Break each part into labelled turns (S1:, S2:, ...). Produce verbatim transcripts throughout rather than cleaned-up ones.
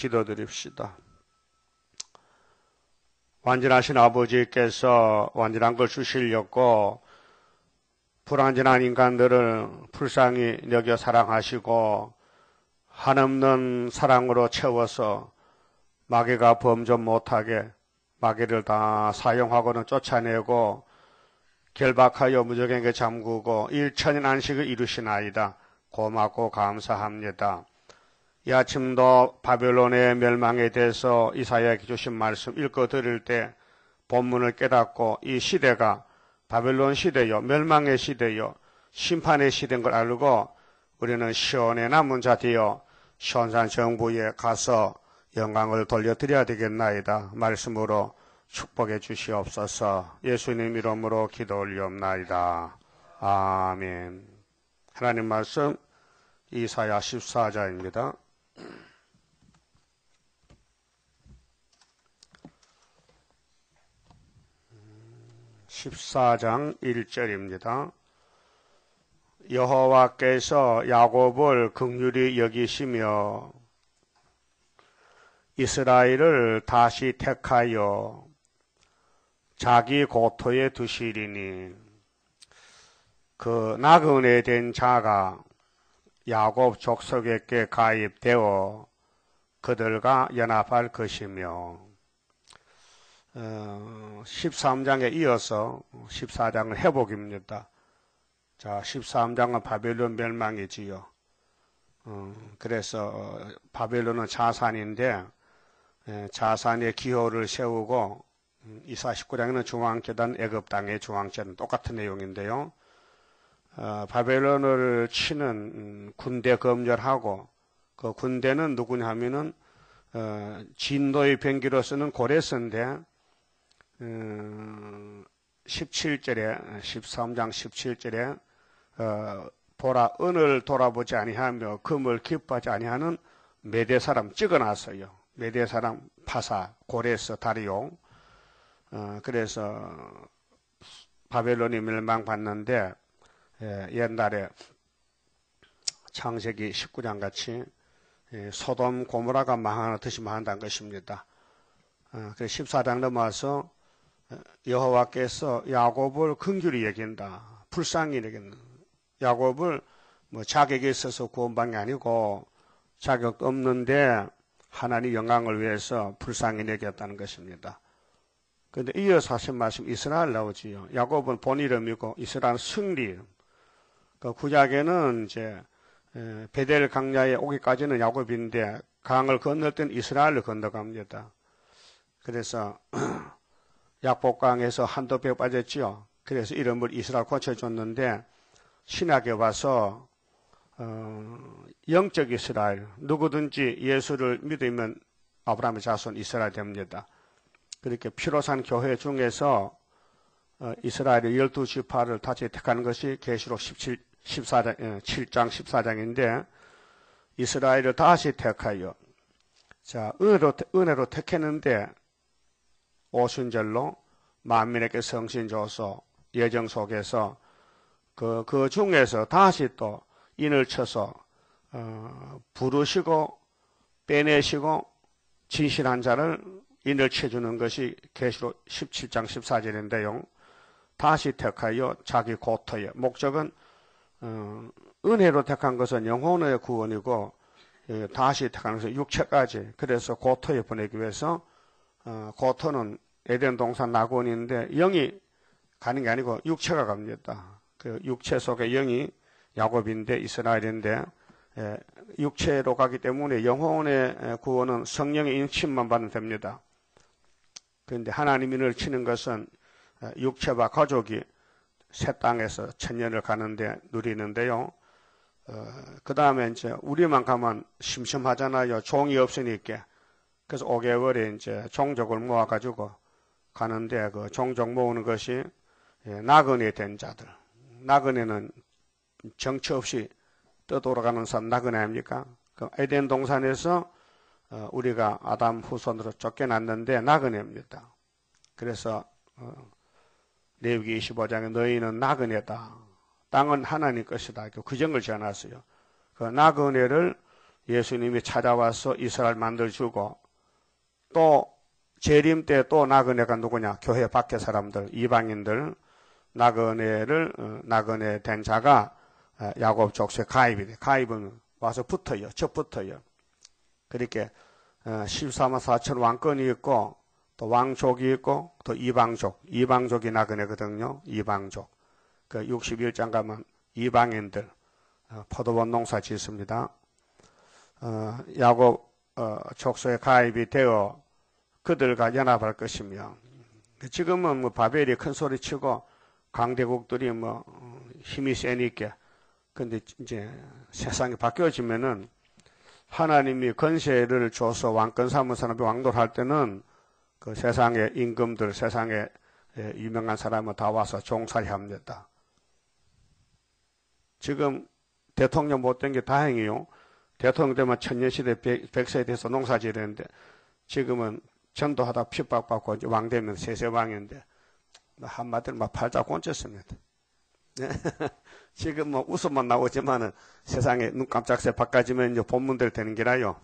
S1: 기도드립시다. 완전하신 아버지께서 완전한 걸 주시려고 불완전한 인간들을 불쌍히 여겨 사랑하시고 한없는 사랑으로 채워서 마귀가 범접 못하게 마귀를 다 사용하고는 쫓아내고 결박하여 무적에게 잠그고 일천인 안식을 이루시나이다. 고맙고 감사합니다. 이 아침도 바벨론의 멸망에 대해서 이사야에게 주신 말씀 읽어 드릴 때 본문을 깨닫고 이 시대가 바벨론 시대요, 멸망의 시대요, 심판의 시대인 걸 알고 우리는 시온의 남은 자 되어 시온산 정부에 가서 영광을 돌려드려야 되겠나이다. 말씀으로 축복해 주시옵소서. 예수님 이름으로 기도 올리옵나이다. 아멘. 하나님 말씀 이사야 십사 장입니다. 십사 장 일 절입니다. 여호와께서 야곱을 긍휼히 여기시며 이스라엘을 다시 택하여 자기 고토에 두시리니 그 나그네 된 자가 야곱 족속에게 가입되어 그들과 연합할 것이며 어, 십삼 장에 이어서 십사 장은 회복입니다. 자, 십삼 장은 바벨론 멸망이지요. 어, 그래서 바벨론은 자산인데 에, 자산의 기호를 세우고 음, 이사 십구 장에는 중앙재단, 애굽 땅의 중앙재단 똑같은 내용인데요. 어, 바벨론을 치는 음, 군대 검열하고 그 군대는 누구냐 하면은 어, 진도의 병기로 쓰는 고레스인데 음, 십칠 절에 십삼 장 십칠 절에 어, 보라 은을 돌아보지 아니하며 금을 기뻐하지 아니하는 메대 사람 찍어놨어요. 메대 사람 파사 고레스 다리용. 어, 그래서 바벨론이 멸망받는데 예, 옛날에 창세기 십구 장 같이 예, 소돔 고모라가 망하듯이 망한다는 것입니다. 어, 그래서 십사 장 넘어와서 여호와께서 야곱을 긍휼히 여긴다. 불쌍히 여긴다. 야곱을 뭐 자격이 있어서 구원받은 게 아니고 자격도 없는데 하나님 영광을 위해서 불쌍히 여겼다는 것입니다. 그런데 이어서 하신 말씀 이스라엘 나오지요. 야곱은 본 이름이고 이스라엘은 승리. 그 구약에는 이제 베델 강야에 오기까지는 야곱인데 강을 건널 때는 이스라엘을 건너갑니다. 그래서 약복강에서 한도 배 빠졌지요. 그래서 이름을 이스라엘 고쳐줬는데 신약에 와서 어, 영적 이스라엘, 누구든지 예수를 믿으면 아브라함의 자손 이스라엘 됩니다. 그렇게 피로 산 교회 중에서 어, 이스라엘의 열두 지파를 다시 택하는 것이 계시록 십칠, 십사 장, 예, 칠 장 십사 장인데 이스라엘을 다시 택하여 자 은혜로, 은혜로 택했는데 오순절로 만민에게 성신 줘서 예정 속에서 그, 그 중에서 다시 또 인을 쳐서 어, 부르시고 빼내시고 진실한 자를 인을 쳐주는 것이 계시록 십칠 장 십사 절인데요. 다시 택하여 자기 고토에 목적은 어, 은혜로 택한 것은 영혼의 구원이고 예, 다시 택하는 것은 육체까지 그래서 고토에 보내기 위해서 어, 고토는 에덴 동산 낙원인데 영이 가는 게 아니고 육체가 갑니다. 그 육체 속에 영이 야곱인데 이스라엘인데 예, 육체로 가기 때문에 영혼의 구원은 성령의 인침만 받으면 됩니다. 그런데 하나님이 늘 치는 것은 육체와 가족이 새 땅에서 천년을 가는데 누리는데요. 어, 그 다음에 이제 우리만 가면 심심하잖아요. 종이 없으니까. 그래서 오 개월에 이제 종족을 모아가지고 가는데 그 종족 모으는 것이 예, 나그네 된 자들. 나그네는 정처 없이 떠돌아가는 사람 나그네 아닙니까? 그 에덴 동산에서 어, 우리가 아담 후손으로 쫓겨났는데 나그네입니다. 그래서 어, 레위기 이십오 장에 너희는 나그네다. 땅은 하나님 것이다. 그 규정을 지어놨어요. 그 나그네를 예수님이 찾아와서 이스라엘 만들어주고 또 재림 때 또 나그네가 누구냐? 교회 밖의 사람들, 이방인들 나그네를 나그네 된 자가 야곱 족속에 가입이 돼. 가입은 와서 붙어요. 저 붙어요. 그렇게 십사만 사천 왕권이 있고 또 왕족이 있고 또 이방족, 이방족이 나그네거든요. 이방족. 그 육십일 장 가면 이방인들 포도원 농사 짓습니다. 어, 야곱 어, 족속에 가입이 되어 그들과 연합할 것이며 지금은 뭐 바벨이 큰 소리 치고 강대국들이 뭐 힘이 세니까 근데 이제 세상이 바뀌어지면은 하나님이 건세를 줘서 왕권 삼은 사람이 왕노할 때는 그 세상의 임금들, 세상의 유명한 사람은 다 와서 종살이 합니다. 지금 대통령 못 된 게 다행이요. 대통령 되면 천년시대 백 세에 대해서 농사 지르는데 지금은 전도하다 핍박받고 이제 왕 되면 세세왕인데 한마디로 막 팔자 꼰쳤습니다. 네. 지금 뭐 웃음만 나오지만은 세상에 눈 깜짝새 바꿔지면 이제 본문대로 되는 게라요.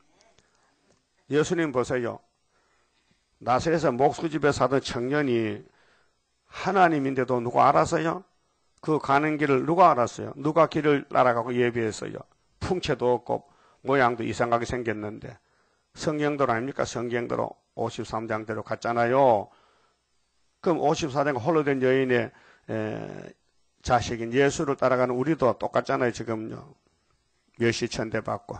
S1: 예수님 보세요. 나사렛에서 목수집에 사던 청년이 하나님인데도 누가 알았어요? 그 가는 길을 누가 알았어요? 누가 길을 따라가고 예비했어요? 풍채도 없고 모양도 이상하게 생겼는데 성경대로 아닙니까? 성경대로 오십삼 장대로 갔잖아요. 그럼 오십사 장 홀로 된 여인의 에, 자식인 예수를 따라가는 우리도 똑같잖아요. 지금요. 멸시천대 받고.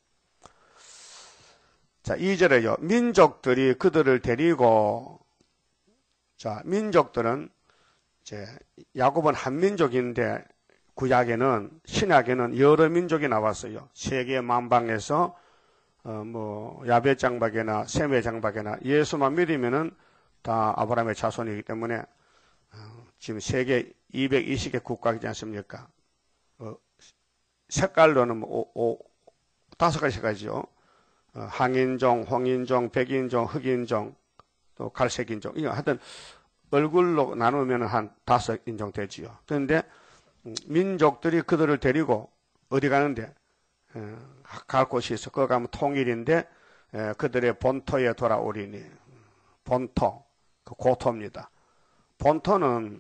S1: 자, 이 절에요. 민족들이 그들을 데리고 자, 민족들은 이제 야곱은 한 민족인데 구약에는 신약에는 여러 민족이 나왔어요. 세계 만방에서 어, 뭐 야벳 장박이나 셈의 장박이나 예수만 믿으면은 다 아브라함의 자손이기 때문에 어, 지금 세계 이백이십 개 국가이지 않습니까? 어, 색깔로는 뭐 오, 오, 다섯 가지 색깔이죠. 어, 항인종, 홍인종, 백인종, 흑인종, 또 갈색인종. 이거 하여튼 얼굴로 나누면 한 다섯 인종 되지요. 그런데 민족들이 그들을 데리고 어디 가는데 에, 갈 곳이 있어. 거기 가면 통일인데 에, 그들의 본토에 돌아오리니. 본토, 그 고토입니다. 본토는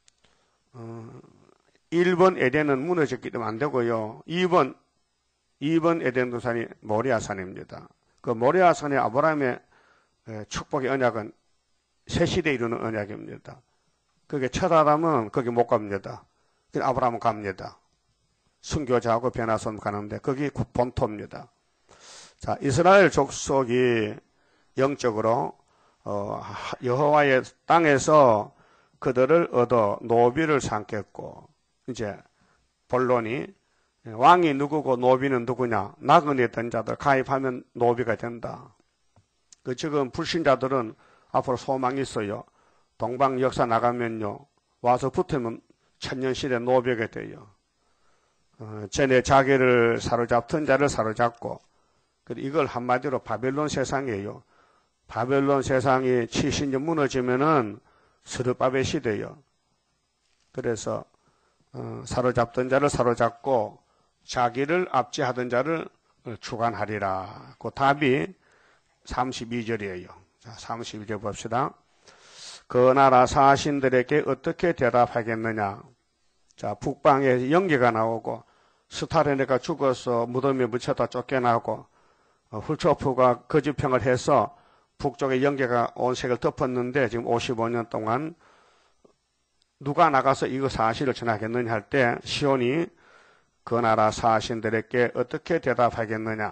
S1: 어, 일 번 에덴은 무너졌기 때문에 안 되고요. 이 번 이 번 에덴 동산이 모리아산입니다. 그 모리아산의 아브라함의 에, 축복의 언약은 새 시대에 이르는 언약입니다. 그게 첫 아담은 거기 못 갑니다. 아브라함은 갑니다. 순교자하고 변화손 가는데 거기 본토입니다. 자, 이스라엘 족속이 영적으로 어, 여호와의 땅에서 그들을 얻어 노비를 삼겠고 이제 본론이 왕이 누구고 노비는 누구냐? 나그네 된 자들 가입하면 노비가 된다. 그 지금 불신자들은 앞으로 소망이 있어요. 동방 역사 나가면요. 와서 붙으면 천년시대 노비가 돼요. 어, 전에 자기를 사로잡던 자를 사로잡고 이걸 한마디로 바벨론 세상이에요. 바벨론 세상이 칠십 년 무너지면은 스룹바벨 시대예요. 그래서 어, 사로잡던 자를 사로잡고 자기를 압제하던 자를 주관하리라. 그 답이 삼십이 절이에요. 자, 삼십이 절 봅시다. 그 나라 사신들에게 어떻게 대답하겠느냐. 자, 북방에 연기가 나오고 스타레네가 죽어서 무덤에 묻혔다 쫓겨나고 어, 훌초프가 거짓평을 해서 북쪽에 연기가 온 색을 덮었는데 지금 오십오 년 동안 누가 나가서 이거 사실을 전하겠느냐 할 때 시온이 그 나라 사신들에게 어떻게 대답하겠느냐.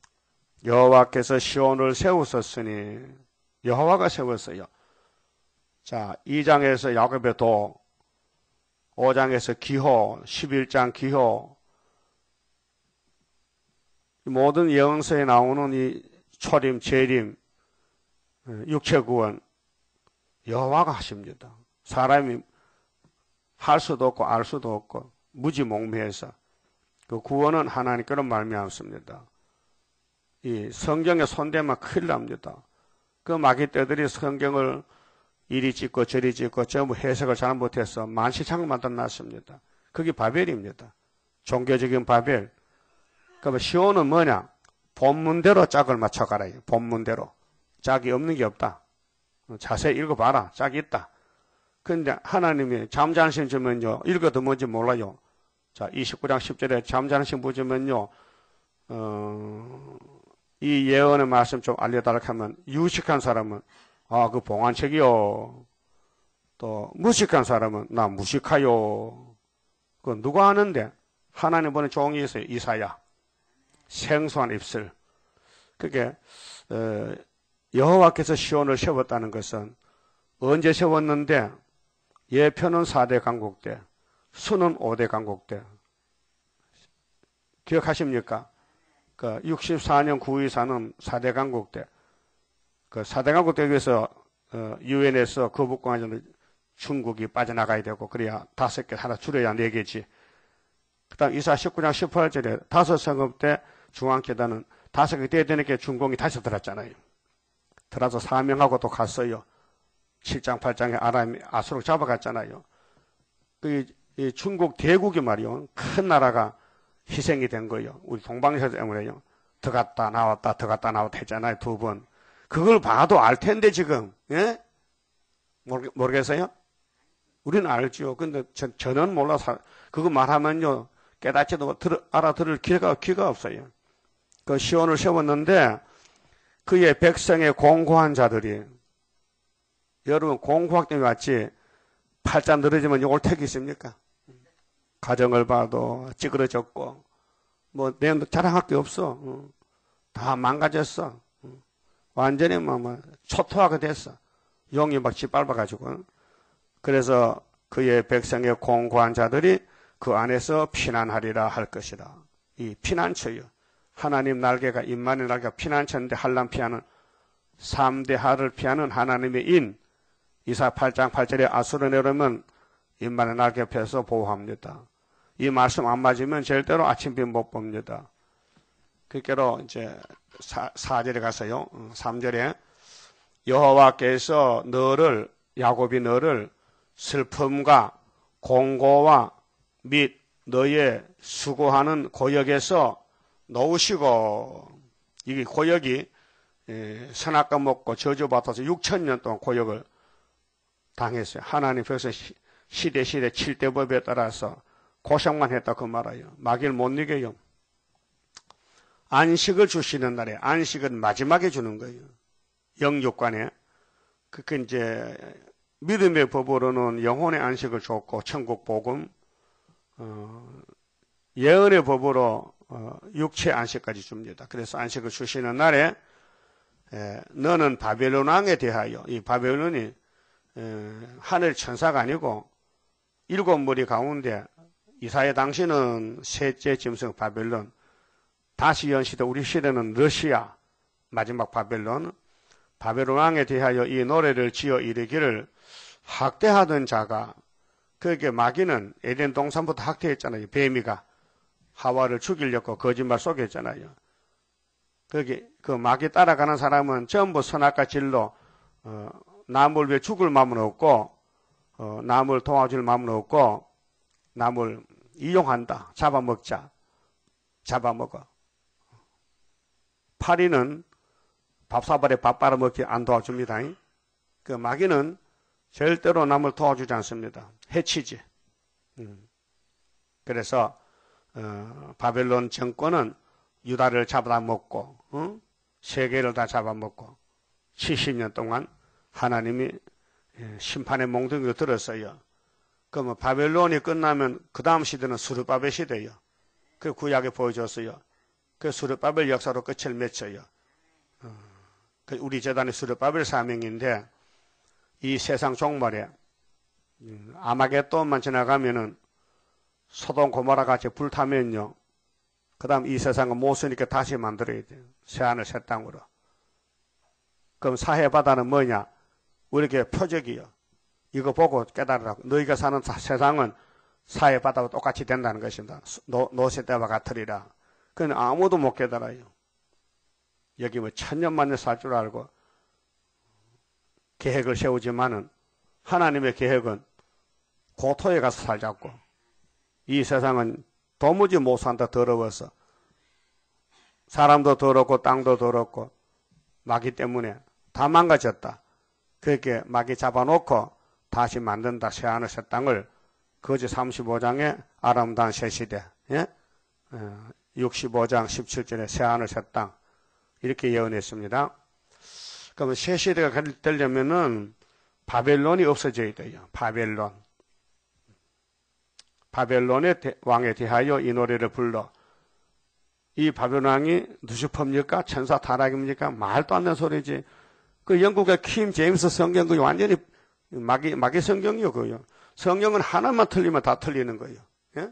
S1: 여호와께서 시온을 세우셨으니 여호와가 세웠어요. 자, 이 장에서 야곱의 도, 오 장에서 기호, 십일 장 기호, 모든 예언서에 나오는 이 초림, 재림, 육체 구원, 여호와가 하십니다. 사람이 할 수도 없고 알 수도 없고 무지몽매해서 그 구원은 하나님께로 말미암습니다. 이 성경에 손대면 큰일 납니다. 그 마귀떼들이 성경을 이리 찍고 저리 찍고 전부 해석을 잘못해서 만시창을 만들어놨습니다. 그게 바벨입니다. 종교적인 바벨. 그러면 시온은 뭐냐? 본문대로 짝을 맞춰가라. 본문대로. 짝이 없는 게 없다. 자세히 읽어봐라. 짝이 있다. 그런데 하나님이 잠자는 신 주면요. 읽어도 뭔지 몰라요. 자, 이십구 장 십 절에 잠자는 신 보시면요. 어, 이 예언의 말씀 좀 알려달라 하면 유식한 사람은 아, 그 봉안책이요. 또 무식한 사람은 나 무식하요. 그 누가 하는데? 하나님 보낸 종이 있어요. 이사야. 생소한 입술. 그게 어, 여호와께서 시온을 세웠다는 것은 언제 세웠는데 예표는 사 대 강국 때, 수는 오 대 강국 때. 기억하십니까? 그 육십사 년 구이사는 사 대 강국 때. 그 사 대 강국 때 위해서 어, 유엔에서 거북공화전을 중국이 빠져나가야 되고 그래야 다섯 개 하나 줄여야 네 개지. 그 다음 이사 십구 장 십팔 절에 다섯 성읍 때 중앙계단은 다섯 개 돼야 되니까 중공이 다시 들었잖아요. 들어서 사명하고 또 갔어요. 칠 장 팔 장에 아람이 아수르 잡아갔잖아요. 그 이 중국 대국이 말이요. 큰 나라가 희생이 된 거예요. 우리 동방에서 때문에요. 들어갔다 나왔다 들어갔다 나왔다 했잖아요. 두 번. 그걸 봐도 알 텐데 지금. 예? 모르, 모르겠어요? 우리는 알죠. 근데 저, 저는 몰라서 그거 말하면요. 깨닫지도 들, 알아들을 기회가, 기회가 없어요. 그 시온을 세웠는데 그의 백성의 공고한 자들이 여러분 공고학 때문에 왔지 팔자 늘어지면 욕을 택이 있습니까? 가정을 봐도 찌그러졌고 뭐 내 자랑할 게 없어. 다 망가졌어. 완전히 뭐, 뭐 초토화가 됐어. 용이 막 짓밟아가지고. 그래서 그의 백성의 공고한 자들이 그 안에서 피난하리라 할 것이라. 이 피난처요. 하나님 날개가 임만의 날개가 피난처인데 한란 피하는 삼 대 하를 피하는 하나님의 인. 이사 팔 장 팔 절에 아수르 내려오면 임만의 날개 펴서 보호합니다. 이 말씀 안 맞으면 절대로 아침비 못 봅니다. 그께로 이제 사 절에 가서요. 삼 절에 여호와께서 너를 야곱이 너를 슬픔과 공고와 및 너의 수고하는 고역에서 놓으시고 이게 고역이 선악과 먹고 저주받아서 육천 년 동안 고역을 당했어요. 하나님께서 시대 시대 칠대 법에 따라서 고생만 했다 그 말이에요. 마귀를 못 이겨요. 안식을 주시는 날에 안식은 마지막에 주는 거예요. 영육간에. 그게 이제 믿음의 법으로는 영혼의 안식을 줬고 천국 복음, 어, 예언의 법으로 어, 육체 안식까지 줍니다. 그래서 안식을 주시는 날에 에, 너는 바벨론 왕에 대하여 이 바벨론이 에, 하늘 천사가 아니고 일곱 머리 가운데 이사야 당시는 셋째 짐승 바벨론, 다시연 시대 우리 시대는 러시아 마지막 바벨론, 바벨론 왕에 대하여 이 노래를 지어 이르기를 학대하던 자가 그게 마귀는 에덴 동산부터 학대했잖아요. 뱀이가 하와를 죽이려고 거짓말 속였잖아요. 거기 그 마귀 따라가는 사람은 전부 선악과 진로, 어, 남을 왜 죽을 마음은 없고, 어, 남을 도와줄 마음은 없고, 남을 이용한다. 잡아먹자. 잡아먹어. 파리는 밥사발에 밥 빨아먹기 안 도와줍니다. 그 마귀는 절대로 남을 도와주지 않습니다. 해치지. 음. 그래서 어, 바벨론 정권은 유다를 잡아먹고 어? 세계를 다 잡아먹고 칠십 년 동안 하나님이 심판의 몽둥이로 들었어요. 그러면 바벨론이 끝나면 그 다음 시대는 수르바벨 시대예요. 그 구약에 보여줬어요. 그 수르바벨 역사로 끝을 맺혀요. 어, 그 우리 재단의 수르바벨 사명인데 이 세상 종말에 아마겟돈만 지나가면은 소돔 고모라 같이 불타면요. 그 다음 이 세상은 못 쓰니까 다시 만들어야 돼요. 새하늘 새 땅으로. 그럼 사해바다는 뭐냐? 우리에게 표적이요. 이거 보고 깨달으라고. 너희가 사는 세상은 사해바다와 똑같이 된다는 것입니다. 노, 노세 때와 같으리라. 그건 아무도 못 깨달아요. 여기 뭐 천년만에 살 줄 알고 계획을 세우지만은 하나님의 계획은 고토에 가서 살자고. 이 세상은 도무지 못 산다 더러워서 사람도 더럽고 땅도 더럽고 마귀 때문에 다 망가졌다. 그렇게 마귀 잡아놓고 다시 만든다. 새하늘 새 땅을. 거지 삼십오 장의 아름다운 새 시대. 예? 육십오 장 십칠 절에 새하늘 새 땅. 이렇게 예언했습니다. 그러면 새 시대가 되려면은 바벨론이 없어져야 돼요. 바벨론. 바벨론의 왕에 대하여 이 노래를 불러. 이 바벨론 왕이 누슈퍼입니까? 천사 타락입니까? 말도 안 되는 소리지. 그 영국의 킴 제임스 성경 그 완전히 마귀, 마귀 성경이요, 그요. 성경은 하나만 틀리면 다 틀리는 거예요. 예?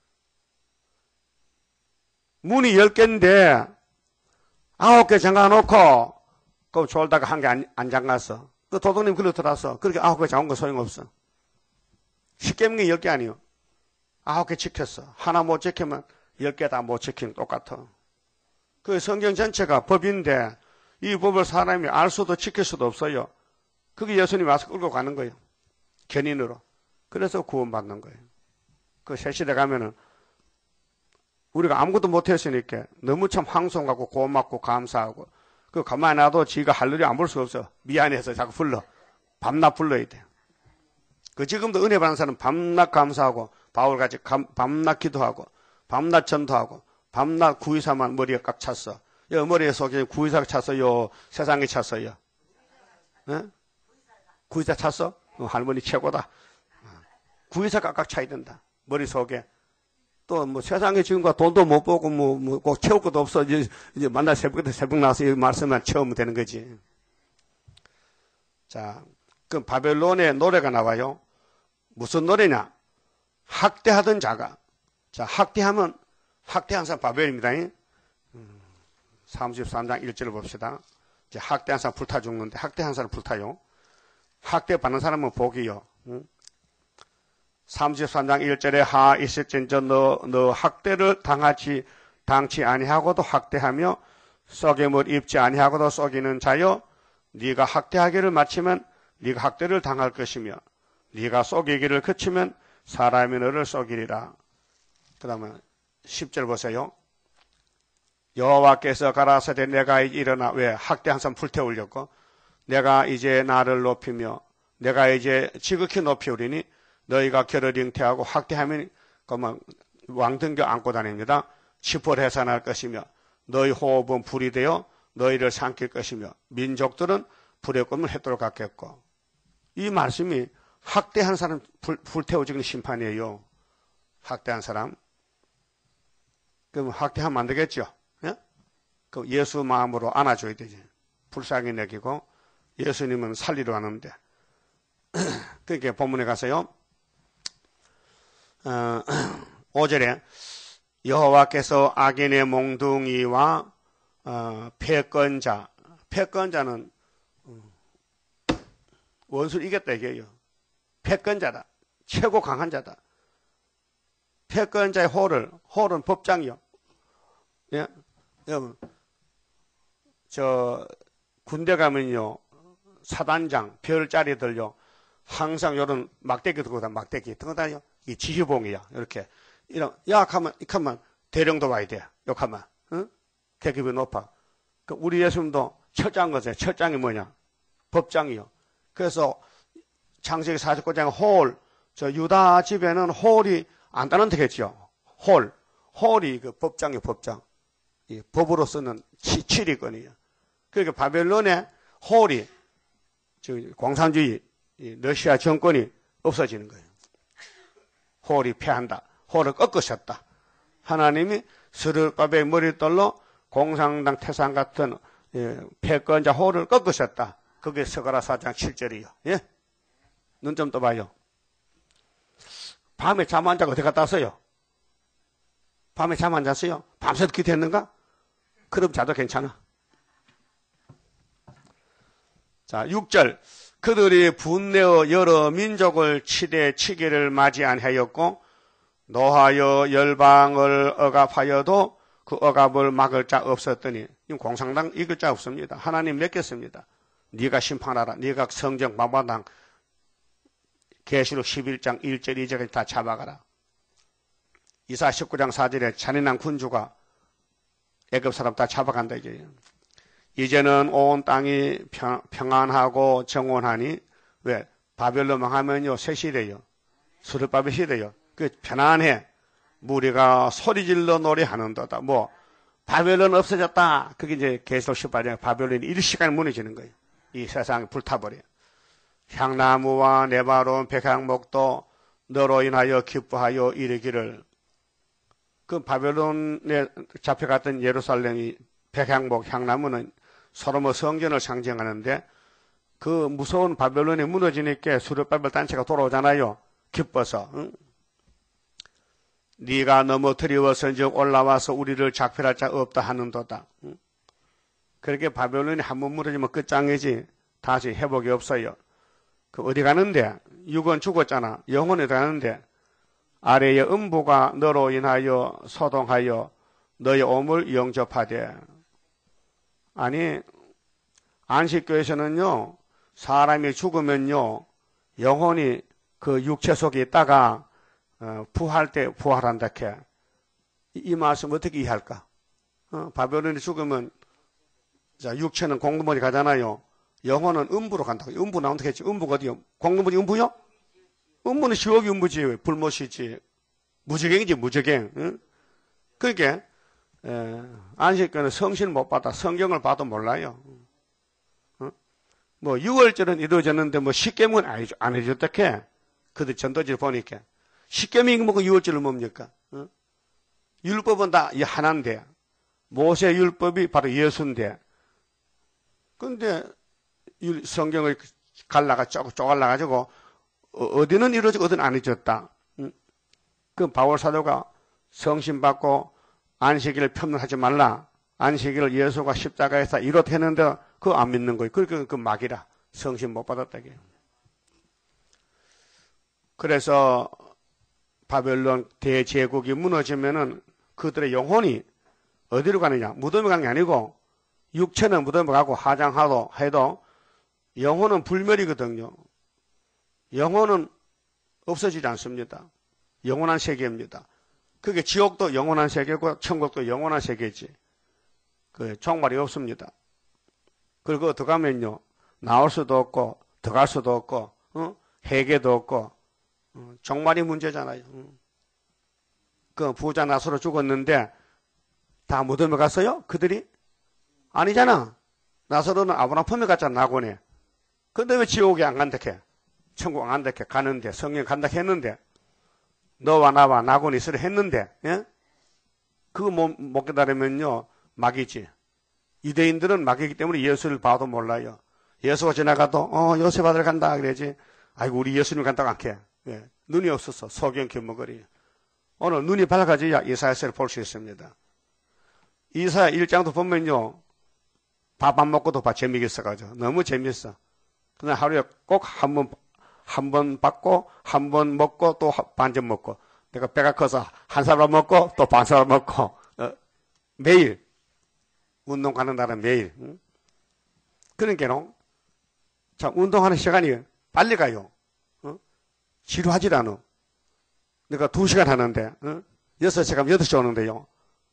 S1: 문이 열 개인데 아홉 개 잠가놓고 그 졸다가 한 개 안 안 잠갔어. 그 도둑님 글로 들어왔어. 그렇게 아홉 개 잠은 거 소용없어. 십계명이 열 개 아니요. 아홉 개 지켰어. 하나 못 지키면 열 개 다 못 지키면 똑같아. 그 성경 전체가 법인데 이 법을 사람이 알 수도 지킬 수도 없어요. 그게 예수님이 와서 끌고 가는 거예요. 견인으로. 그래서 구원받는 거예요. 그 새 시대 가면은 우리가 아무것도 못했으니까 너무 참 황송하고 고맙고 감사하고 그 가만히 놔도 지가 할 일이 안 볼 수 없어. 미안해서 자꾸 불러. 밤낮 불러야 돼. 그 지금도 은혜 받는 사람은 밤낮 감사하고 바울같이 밤낮 기도하고 밤낮 전도하고 밤낮 구의사만 머리에 꽉 찼어. 여 머리에 속에 구의사가 찼어요. 세상에 찼어요. 네? 구의사 찼어? 어, 할머니 최고다. 구의사 꽉꽉 차야 된다. 머릿속에. 또 뭐 세상에 지금과 돈도 못 보고 뭐 뭐 꼭 채울 것도 없어. 이제, 이제 만날 새벽부터 새벽 나와서 이 말씀만 채우면 되는 거지. 자, 그 바벨론의 노래가 나와요. 무슨 노래냐? 학대하던 자가. 자, 학대하면 학대한 사람 바벨입니다. 삼십삼 장 일 절을 봅시다. 이제 학대한 사람 불타 죽는데 학대한 사람 불타요. 학대 받는 사람은 복이요. 응? 삼십삼 장 일 절에 하 이실진저 너, 너 학대를 당하지 당치 아니하고도 학대하며 썩임을 입지 아니하고도 썩이는 자여 네가 학대하기를 마치면 네가 학대를 당할 것이며 네가 썩이기를 그치면 사람이 너를 썩이리라. 그 다음에 십 절 보세요. 여호와께서 가라사대 내가 일어나 왜 학대한 사람 불태우려고 내가 이제 나를 높이며 내가 이제 지극히 높이우리니 너희가 결을 잉태하고 학대하면 그만 왕등겨 안고 다닙니다. 치포를 해산할 것이며 너희 호흡은 불이 되어 너희를 삼킬 것이며 민족들은 불의 꿈을 햇도록 갖겠고. 이 말씀이 학대한 사람 불, 불태워지는 심판이에요. 학대한 사람. 그럼 학대하면 안 되겠죠. 예? 그 예수 마음으로 안아줘야 되지. 불쌍히 여기고 예수님은 살리러 하는데. 그러니까 본문에 가서요. 어, 오 절에 여호와께서 악인의 몽둥이와 어, 패권자, 패권자는 원수를 이겼다 이게요. 패권자다. 최고 강한 자다. 패권자의 호를, 호는 법장이요. 예? 여러분, 저 군대 가면요 사단장, 별자리들요 항상 요런 막대기 들고 다 막대기 들고 다녀요. 이 지휘봉이야. 이렇게 이런 약하면 이하면 대령도 와야 돼. 욕하면 응? 계급이 높아. 그 우리 예수님도 철장 거세요. 철장이 뭐냐? 법장이요. 그래서 창세기 사십구 장 홀, 저 유다 집에는 홀이 안 따는 되겠죠. 홀, 홀이 그 법장이요, 법장. 이 법으로 쓰는 치, 칠이권이에요. 그러니까 바벨론의 홀이 저 공산주의 이 러시아 정권이 없어지는 거예요. 홀이 패한다. 홀을 꺾으셨다. 하나님이 스르바벨 머리떨로 공산당 태산 같은 예, 패권자 홀을 꺾으셨다. 그게 스가랴 사 장 칠 절이요. 예? 눈 좀 떠봐요. 밤에 잠 안 자고 어디 갔다 왔어요? 밤에 잠 안 잤어요? 밤새도 기도했는가? 그럼 자도 괜찮아. 자, 육 절. 그들이 분내어 여러 민족을 치되 치기를 맞이 아니하였고 노하여 열방을 억압하여도 그 억압을 막을 자 없었더니 공산당 이길 자 없습니다. 하나님 맡겼습니다. 네가 심판하라. 네가 성정 마마당 계시록 십일 장 일 절 이 절까지 다 잡아가라. 이사 십구 장 사 절에 잔인한 군주가 애굽 사람 다 잡아간다 이게요. 이제는 온 땅이 평, 평안하고 정원하니 왜? 바벨론 망하면요 새 시대요. 수르바벨 시대요. 그 편안해. 무리가 소리질러 노래하는도다. 뭐 바벨론 없어졌다. 그게 이제 계속 십팔 장 바벨론이 일시간에 무너지는 거예요. 이 세상이 불타버려. 향나무와 네바론 백향목도 너로 인하여 기뻐하여 이르기를. 그 바벨론에 잡혀갔던 예루살렘이 백향목 향나무는 솔로몬 성전을 상징하는데 그 무서운 바벨론이 무너지니까 수르바벨 단체가 돌아오잖아요. 기뻐서. 응? 네가 넘어뜨리워서즉 올라와서 우리를 작별할 자 없다 하는도다. 응? 그렇게 바벨론이 한번 무너지면 끝장이지 다시 회복이 없어요. 그 어디 가는데? 육은 죽었잖아. 영혼이 가는데 아래의 음부가 너로 인하여 소동하여 너의 오물 영접하되. 아니 안식교에서는요 사람이 죽으면요 영혼이 그 육체 속에 있다가 어, 부활 때 부활한다 해. 이, 이 말씀 어떻게 이해할까? 어, 바벨론이 죽으면 자 육체는 공동물이 가잖아요. 영혼은 음부로 간다고. 음부 나온다 했지. 음부가 어디요? 공동물이 음부요? 음부는 지옥이 음부지. 불못이지. 무저갱이지 무저갱. 응? 그러니까 에, 안식교는 성신 못 받아. 성경을 봐도 몰라요. 어? 뭐 유월절은 이루어졌는데 뭐 십계명은 안 해줬다 해. 그들 전도지를 보니까. 십계명이 뭐고 유월절을 뭡니까? 어? 율법은 다 이 하나인데 모세 율법이 바로 예수인데 근데 성경을 갈라가 쪼, 쪼갈라가지고 어디는 이루어지고 어디는 안 이루어졌다. 응? 그 바울 사도가 성신 받고 안식일을 편문하지 말라. 안식일을 예수가 십자가에서 이뤘했는데 그거 안 믿는 거예요. 그러니까 그 막이라. 성신 못 받았다. 그래서 바벨론 대제국이 무너지면은 그들의 영혼이 어디로 가느냐? 무덤에 가는 게 아니고 육체는 무덤에 가고 화장하도 해도 영혼은 불멸이거든요. 영혼은 없어지지 않습니다. 영원한 세계입니다. 그게 지옥도 영원한 세계고 천국도 영원한 세계지. 그 종말이 없습니다. 그리고 들어가면요 나올 수도 없고 들어갈 수도 없고 어? 회개도 없고 어, 종말이 문제잖아요. 어. 그 부자 나사로 죽었는데 다 무덤에 갔어요? 그들이? 아니잖아. 나사로는 아브라함 품에 갔잖아. 낙원에. 근데 왜 지옥에 안 간다 해? 천국 안 간다 해? 가는데 성령 간다 했는데 너와 나와 낙원이 있으려 했는데 예? 그거 못, 못 기다리면요 막이지. 유대인들은 막이기 때문에 예수를 봐도 몰라요. 예수가 지나가도 어 요셉 아들 간다 그래야지. 아이고 우리 예수님 간다고 않게. 예. 눈이 없어서 소경 견머거리. 오늘 눈이 밝아져야 이사야서를 볼 수 있습니다. 이사야 일 장도 보면요 밥 안 먹고도 봐 재미있어가지고 너무 재미있어. 그냥 하루에 꼭 한 번 한 번 받고 한 번 먹고 또 반점 먹고 내가 배가 커서 한 사람 먹고 또 반 사람 먹고 어, 매일 운동 가는 날은 매일. 응? 그러니까 자 운동하는 시간이 빨리 가요. 어? 지루하지 않아. 내가 두 시간 하는데 어? 여섯 시간 여덟 시 오는데요.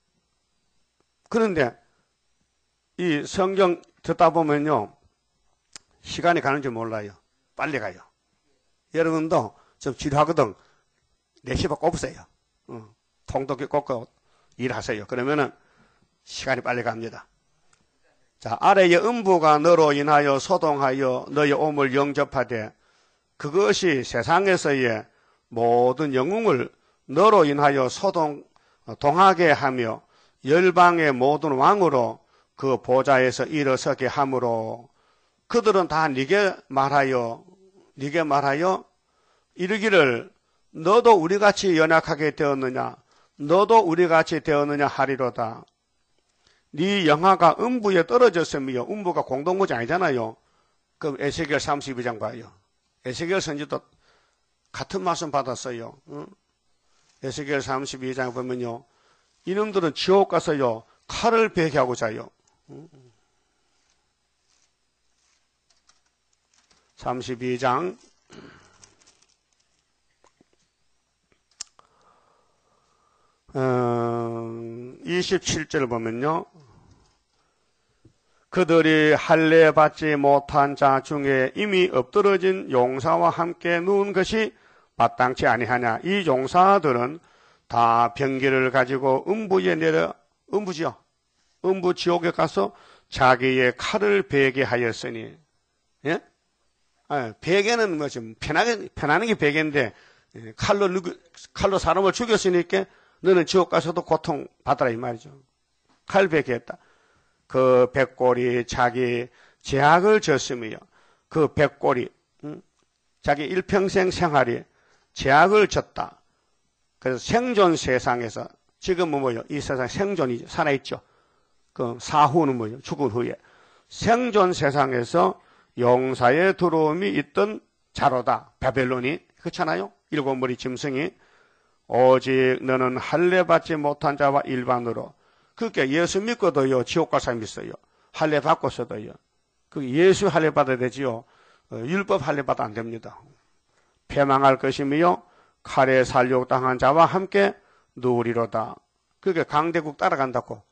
S1: 그런데 이 성경 듣다 보면요 시간이 가는 줄 몰라요. 빨리 가요. 여러분도 좀 지루하거든. 네 시간 꼽으세요. 어, 통독기 꼽고 일하세요. 그러면은 시간이 빨리 갑니다. 자, 아래의 음부가 너로 인하여 소동하여 너의 오물 영접하되 그것이 세상에서의 모든 영웅을 너로 인하여 소동 동하게 하며 열방의 모든 왕으로 그 보좌에서 일어서게 하므로 그들은 다 네게 말하여 네게 말하여 이르기를 너도 우리같이 연약하게 되었느냐 너도 우리같이 되었느냐 하리로다. 네 영화가 음부에 떨어졌으며 음부가 공동구지 아니잖아요. 그럼 에스겔 삼십이 장 봐요. 에스겔 선지도 같은 말씀 받았어요. 응? 에스겔 삼십이 장 보면요 이놈들은 지옥 가서요 칼을 베게 자요. 응? 삼십이 장 어, 이십 삼십칠 절 보면요. 그들이 할례 받지 못한 자 중에 이미 엎드러진 용사와 함께 누운 것이 마땅치 아니하냐. 이 용사들은 다 병기를 가지고 음부에 내려, 음부지요. 음부 지옥에 가서 자기의 칼을 베게 하였으니, 예? 아, 베개는 뭐 좀 편하게, 편하는 게 베개인데, 칼로, 칼로 사람을 죽였으니까 너는 지옥 가서도 고통 받아라 이 말이죠. 칼 베게 했다. 그 백골이 자기 죄악을 졌으며 그 백골이 응? 자기 일평생 생활이 죄악을 졌다. 그래서 생존 세상에서 지금은 뭐요? 이 세상 생존이 살아있죠. 그 사후는 뭐요? 죽은 후에 생존 세상에서 용사의 두려움이 있던 자로다. 바벨론이 그렇잖아요. 일곱 머리 짐승이 오직 너는 할례 받지 못한 자와 일반으로 그러니까 예수 믿고도요, 지옥 갈 사람이 있어요. 할례 받고서도요. 그 예수 할례 받아야 되지요. 어, 율법 할례 받아 안 됩니다. 패망할 것이며 칼에 살육당한 자와 함께 누우리로다. 그게 강대국 따라간다고.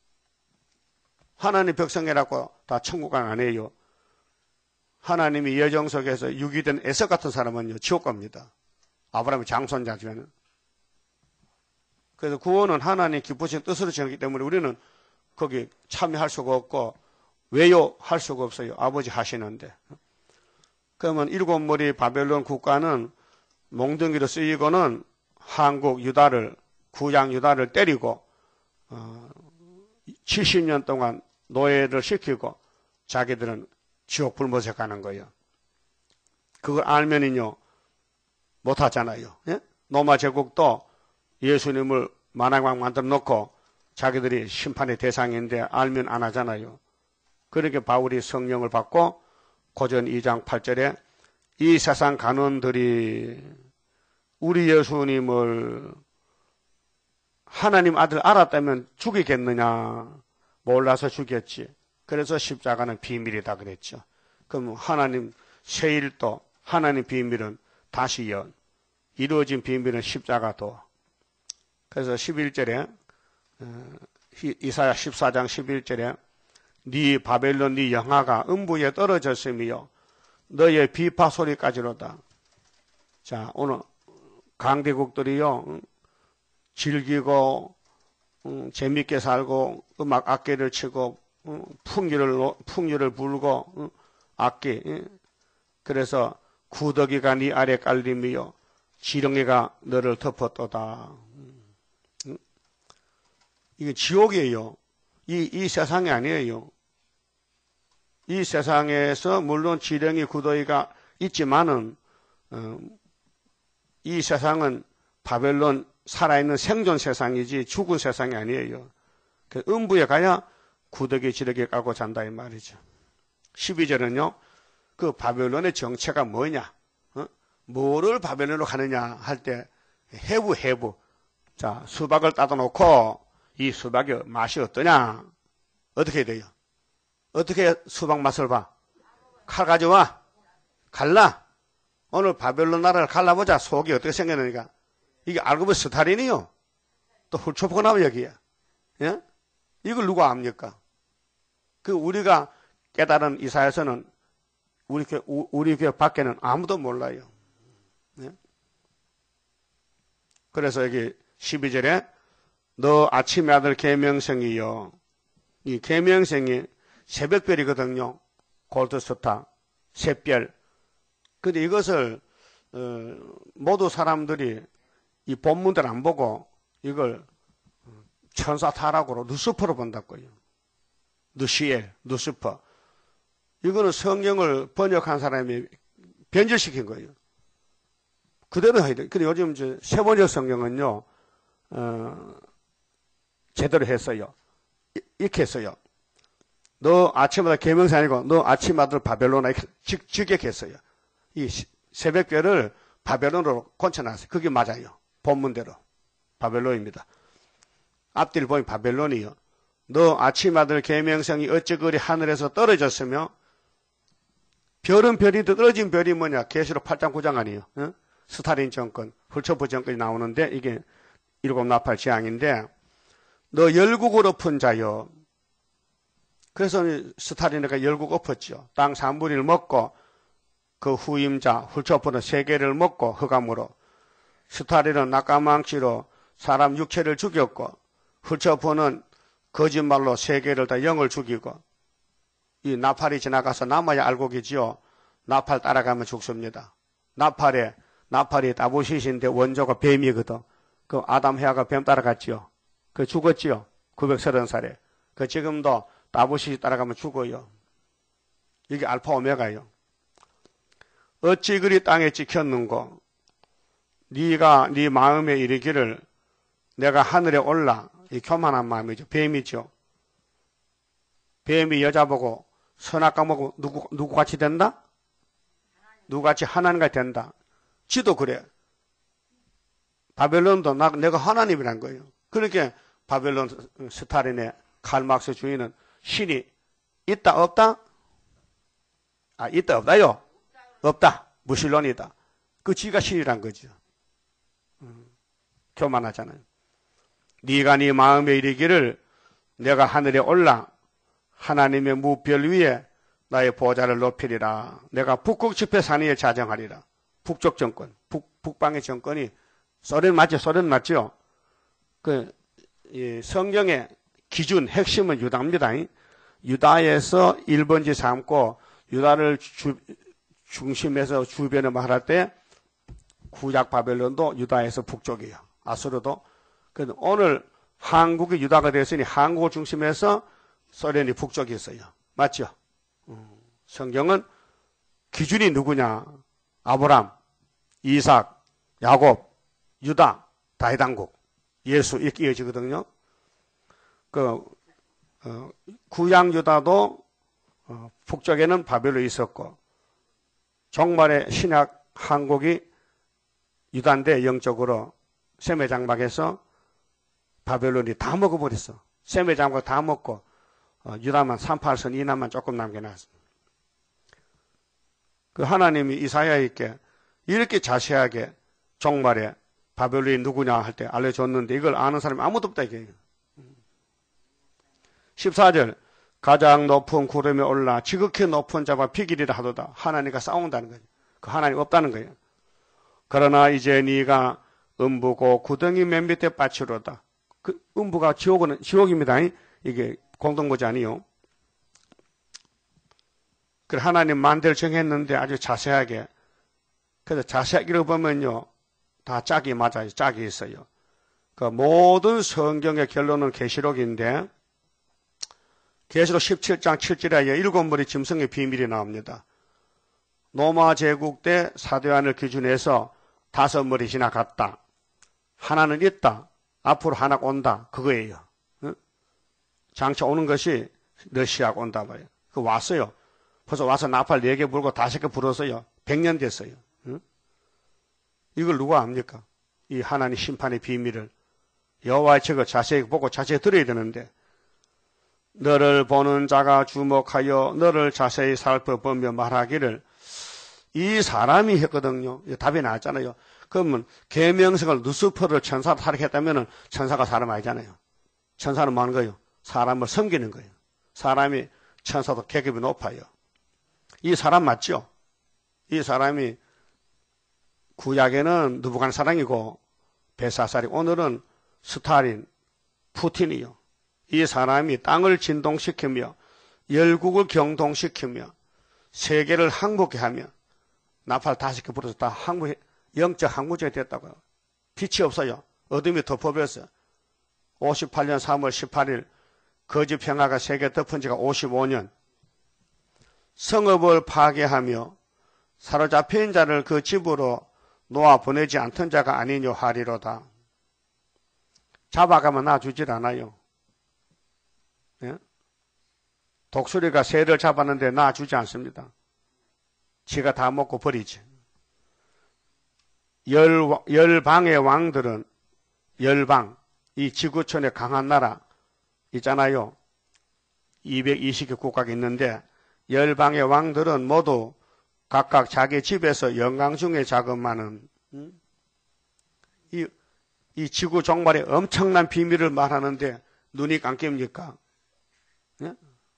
S1: 하나님 백성이라고 다 천국 안 해요. 하나님이 여정 속에서 유기된 에서 같은 사람은요, 지옥 갑니다. 아브라함의 장손자주에는. 그래서 구원은 하나님 기쁘신 뜻으로 정했기 때문에 우리는 거기 참여할 수가 없고 외요할 수가 없어요. 아버지 하시는데. 그러면 일곱 머리 바벨론 국가는 몽둥이로 쓰이고는 한국 유다를 구양 유다를 때리고 어, 칠십 년 동안 노예를 시키고 자기들은 지옥 불못에 가는 거예요. 그걸 알면은요 못하잖아요. 예? 로마 제국도 예수님을 만왕왕 만들어 놓고 자기들이 심판의 대상인데 알면 안 하잖아요. 그렇게 바울이 성령을 받고 고전 이 장 팔 절에 이 세상 간원들이 우리 예수님을 하나님 아들 알았다면 죽이겠느냐. 몰라서 죽였지. 그래서 십자가는 비밀이다 그랬죠. 그럼 하나님 세일도 하나님 비밀은 다시 연 이루어진 비밀은 십자가도. 그래서 십일 절에 이사야 십사 장 십일 절에 네 바벨론 네 영화가 음부에 떨어졌으며 너의 비파 소리까지로다. 자, 오늘 강대국들이요 즐기고 음, 재밌게 살고 음악 악기를 치고 음, 풍류를 풍류를 불고 음, 악기 음. 그래서 구더기가 네 아래 깔림이요 지렁이가 너를 덮었도다. 음. 이게 지옥이에요. 이, 이 세상이 아니에요. 이 세상에서 물론 지렁이 구더기가 있지만은 어, 이 세상은 바벨론 살아있는 생존 세상이지 죽은 세상이 아니에요. 그 음부에 가야 구더기 지렁이 까고 잔다 이 말이죠. 십이 절은요. 그 바벨론의 정체가 뭐냐? 어? 뭐를 바벨론으로 가느냐 할 때 해부 해부. 자, 수박을 따다 놓고 이 수박의 맛이 어떠냐? 어떻게 돼요? 어떻게 수박 맛을 봐? 칼 가져와. 갈라. 오늘 바벨론 나라를 갈라보자. 속이 어떻게 생겼느니까. 이게 알고 보면 스타린이요. 또 훌초포나무 여기야. 예? 이걸 누가 압니까? 그 우리가 깨달은 이사야서는 우리 교회, 우리 교회 밖에는 아무도 몰라요. 예? 그래서 여기 십이 절에 너 아침의 아들 계명성이요. 이 계명성이 새벽별이거든요. 골드스타, 샛별. 근데 이것을 어, 모두 사람들이 이 본문들 안 보고 이걸 천사 타락으로 누스퍼로 본다고요. 누시엘, 누스퍼. 이거는 성경을 번역한 사람이 변질시킨 거예요. 그대로 해야 돼요. 근데 요즘 이제 세번역 성경은요, 어, 제대로 했어요. 이렇게 했어요. 너 아침마다 계명사 아니고 너 아침 아들 바벨론에 즉, 즉역했어요. 이 새벽별을 바벨론으로 건쳐놨어요. 그게 맞아요. 본문대로. 바벨론입니다. 앞뒤를 보면 바벨론이요. 너 아침 아들 계명성이 어찌 그리 하늘에서 떨어졌으며 별은 별인데 떨어진 별이 뭐냐? 계시록 팔 장 구 장 아니에요. 어? 스탈린 정권, 훌초프 정권이 나오는데 이게 일곱 나팔 재앙인데 너 열국을 엎은 자여. 그래서 스탈린이가 열국 엎었죠. 땅 삼분의 일 먹고 그 후임자 훌초프는 세 개를 먹고 흑암으로. 스탈린은 낙가망치로 사람 육체를 죽였고 훌초프는 거짓말로 세 개를 다 영을 죽이고 이 나팔이 지나가서 남아야 알고 계지요. 나팔 따라가면 죽습니다. 나팔에 나팔이 다보시신데 원조가 뱀이거든. 그 아담 해아가 뱀 따라갔지요. 그 죽었지요. 구백삼십 살에. 그 지금도 다보시 따라가면 죽어요. 이게 알파 오메가요. 어찌 그리 땅에 찍혔는고 네가 네 마음에 이르기를 내가 하늘에 올라. 이 교만한 마음이죠. 뱀이죠. 뱀이 여자 보고 선악과 보고 누구 누구 같이 된다? 누구 같이 하나님과 된다. 지도 그래. 바벨론도 나, 내가 하나님이란 거예요. 그렇게 바벨론 스탈린의 칼막스 주인은 신이 있다 없다? 아 있다 없다요? 없다. 무신론이다. 그 지가 신이란 거죠. 음, 교만하잖아요. 네가 네 마음에 이르기를 내가 하늘에 올라 하나님의 무별 위에 나의 보좌를 높이리라. 내가 북극 지폐 산 위에 자정하리라. 북쪽 정권, 북, 북방의 정권이 소련 맞죠? 소련 맞죠? 그, 이 성경의 기준, 핵심은 유다입니다. 유다에서 일 번지 삼고 유다를 주, 중심에서 주변에 말할 때 구약 바벨론도 유다에서 북쪽이에요. 아수르도. 오늘 한국이 유다가 됐으니 한국을 중심해서 소련이 북쪽에 있어요. 맞죠? 성경은 기준이 누구냐? 아브람, 이삭, 야곱, 유다, 다윗왕국, 예수 이렇게 이어지거든요. 그 어, 구약 유다도 어, 북쪽에는 바벨론이 있었고 종말의 신약 한국이 유다인데 영적으로 셈의 장막에서 바벨론이 다 먹어버렸어. 셈의 장막 다 먹고 어, 유다만 삼팔선 이남만 조금 남겨놨습니다. 그 하나님이 이사야에게 이렇게 자세하게 종말에 바벨론이 누구냐 할 때 알려줬는데 이걸 아는 사람이 아무도 없다 이게. 십사 절 가장 높은 구름에 올라 지극히 높은 자와 비길이라 하도다. 하나님과 싸운다는 거예요. 그 하나님 없다는 거예요. 그러나 이제 네가 음부고 구덩이 맨 밑에 빠치로다. 그 음부가 지옥은 지옥입니다. 이게 공동거지 아니요. 그 하나님 만대를 정했는데 아주 자세하게. 그래서 자세하게 읽어보면요, 다 짝이 맞아요. 짝이 있어요. 그 모든 성경의 결론은 계시록인데 계시록 십칠 장 칠 절에 일곱 머리 짐승의 비밀이 나옵니다. 로마 제국 때 사도요한을 기준해서 다섯 머리 지나갔다. 하나는 있다. 앞으로 하나가 온다. 그거예요. 응? 장차 오는 것이 러시아가 온다 말이에요. 그 왔어요. 벌써 와서 나팔 네 개 불고 다섯 개 불었어요. 백 년 됐어요. 응? 이걸 누가 압니까? 이 하나님 심판의 비밀을. 여호와의 책을 자세히 보고 자세히 들어야 되는데 너를 보는 자가 주목하여 너를 자세히 살펴보며 말하기를 이 사람이 했거든요. 답이 나왔잖아요. 그러면 계명성을 루스퍼를 천사로 타락했다면 천사가 사람 아니잖아요. 천사는 뭐 하는 거예요? 사람을 섬기는 거예요. 사람이 천사도 계급이 높아요. 이 사람 맞죠? 이 사람이 구약에는 느부갓네살이고 벨사살이 오늘은 스탈린, 푸틴이요. 이 사람이 땅을 진동시키며 열국을 경동시키며 세계를 항복해 하며 나팔 다섯 개 불어서 다 항복, 영적 항복자가 됐다고요. 빛이 없어요. 어둠이 덮어버렸어요. 오십팔 년 삼월 십팔일 거짓 평화가 세계 덮은 지가 오십오 년. 성읍을 파괴하며 사로잡힌 자를 그 집으로 놓아 보내지 않던 자가 아니뇨 하리로다. 잡아가면 놔주질 않아요. 예? 독수리가 새를 잡았는데 놔주지 않습니다. 지가 다 먹고 버리지. 열, 열방의 왕들은 열방, 이 지구촌의 강한 나라 있잖아요. 이백이십 개 국가가 있는데 열방의 왕들은 모두 각각 자기 집에서 영광 중에 자그마한 이, 이 지구 종말의 엄청난 비밀을 말하는데 눈이 감깁니까? 예?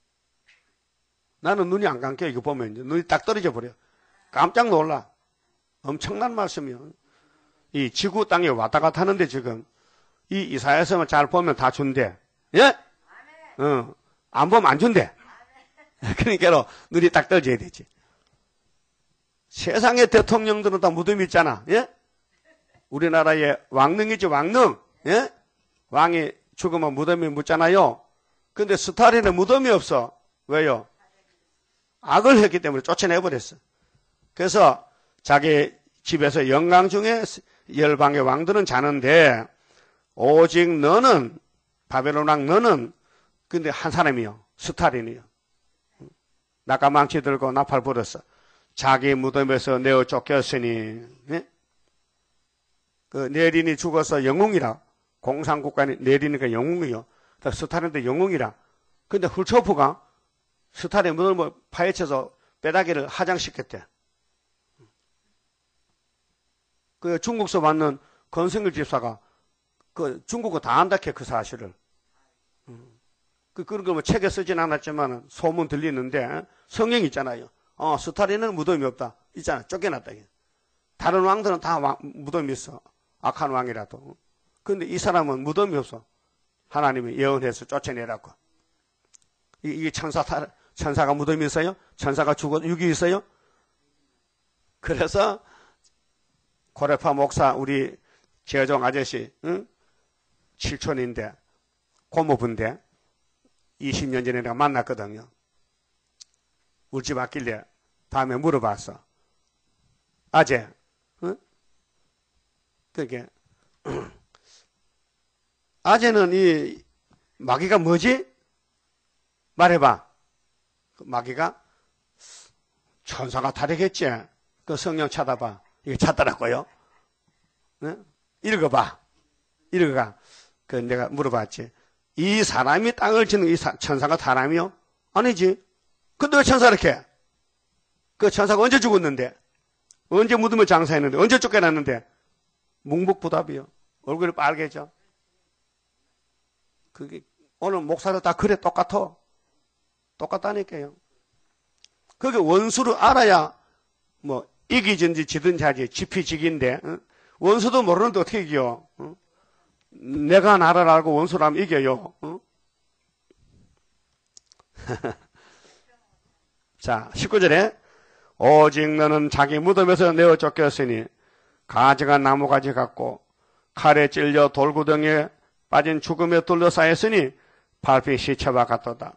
S1: 나는 눈이 안 감겨. 이거 보면 이제 눈이 딱 떨어져 버려. 깜짝 놀라. 엄청난 말씀이요. 이 지구 땅에 왔다 갔다 하는데 지금 이 이사야서만 잘 보면 다 준대. 예? 어. 안 보면 안 준대. 그러니까 눈이 딱 떨어져야 되지. 세상의 대통령들은 다 무덤이 있잖아. 예? 우리나라의 왕릉이지 왕릉. 예? 왕이 죽으면 무덤이 묻잖아요. 근데 스탈린은 무덤이 없어. 왜요? 악을 했기 때문에 쫓아내버렸어. 그래서 자기 집에서 영광 중에 열방의 왕들은 자는데 오직 너는 바벨론 왕 너는 근데 한 사람이요. 스탈린이요. 낙가망치 들고 나팔 불었어. 자기 무덤에서 내어 쫓겼으니 네? 그 내린이 죽어서 영웅이라. 공산국가는 내리니까 영웅이요. 스탈린도 영웅이라. 근데 훌초프가 스탈린 무덤을 파헤쳐서 뼈다귀를 하장시켰대. 그 중국서 왔는 권성길 집사가 그 중국어 다 안다 캐 그 사실을. 그 그런 거 뭐 책에 쓰진 않았지만 소문 들리는데 성경 있잖아요. 어 스탈린은 무덤이 없다. 있잖아. 쫓겨났다. 다른 왕들은 다 왕, 무덤이 있어. 악한 왕이라도. 근데 이 사람은 무덤이 없어. 하나님이 예언해서 쫓아내라고. 이, 이게 천사, 천사가 무덤이 있어요? 천사가 죽어, 육이 있어요? 그래서 고레파 목사 우리 재정 아저씨 응? 칠촌인데 고모부인데 이십 년 전에 내가 만났거든요. 우리 집 왔길래 다음에 물어봤어. 아재 응? 그게 아재는 이 마귀가 뭐지? 말해봐. 그 마귀가 천사가 다르겠지. 그 성령 찾아봐. 이거 찾더라고요. 네? 읽어봐. 읽어가. 그 내가 물어봤지. 이 사람이 땅을 짓는 이 사, 천사가 사람이요? 아니지. 근데 왜 천사 이렇게 해? 그 천사가 언제 죽었는데? 언제 무덤을 장사했는데? 언제 쫓겨났는데? 묵묵부답이요. 얼굴이 빨개져. 그게 오늘 목사도 다 그래 똑같아. 똑같다니까요. 그게 원수를 알아야 뭐 이기든지 지든지 하지. 지피지기인데 어? 원수도 모르는데 어떻게 이겨? 어? 내가 나를 알고 원수를 하면 이겨요. 어? 자, 십구 절에 오직 너는 자기 무덤에서 내어 쫓겼으니 가지가 나무가지 같고 칼에 찔려 돌구덩이에 빠진 죽음에 둘러싸였으니 발피 시체와 같도다.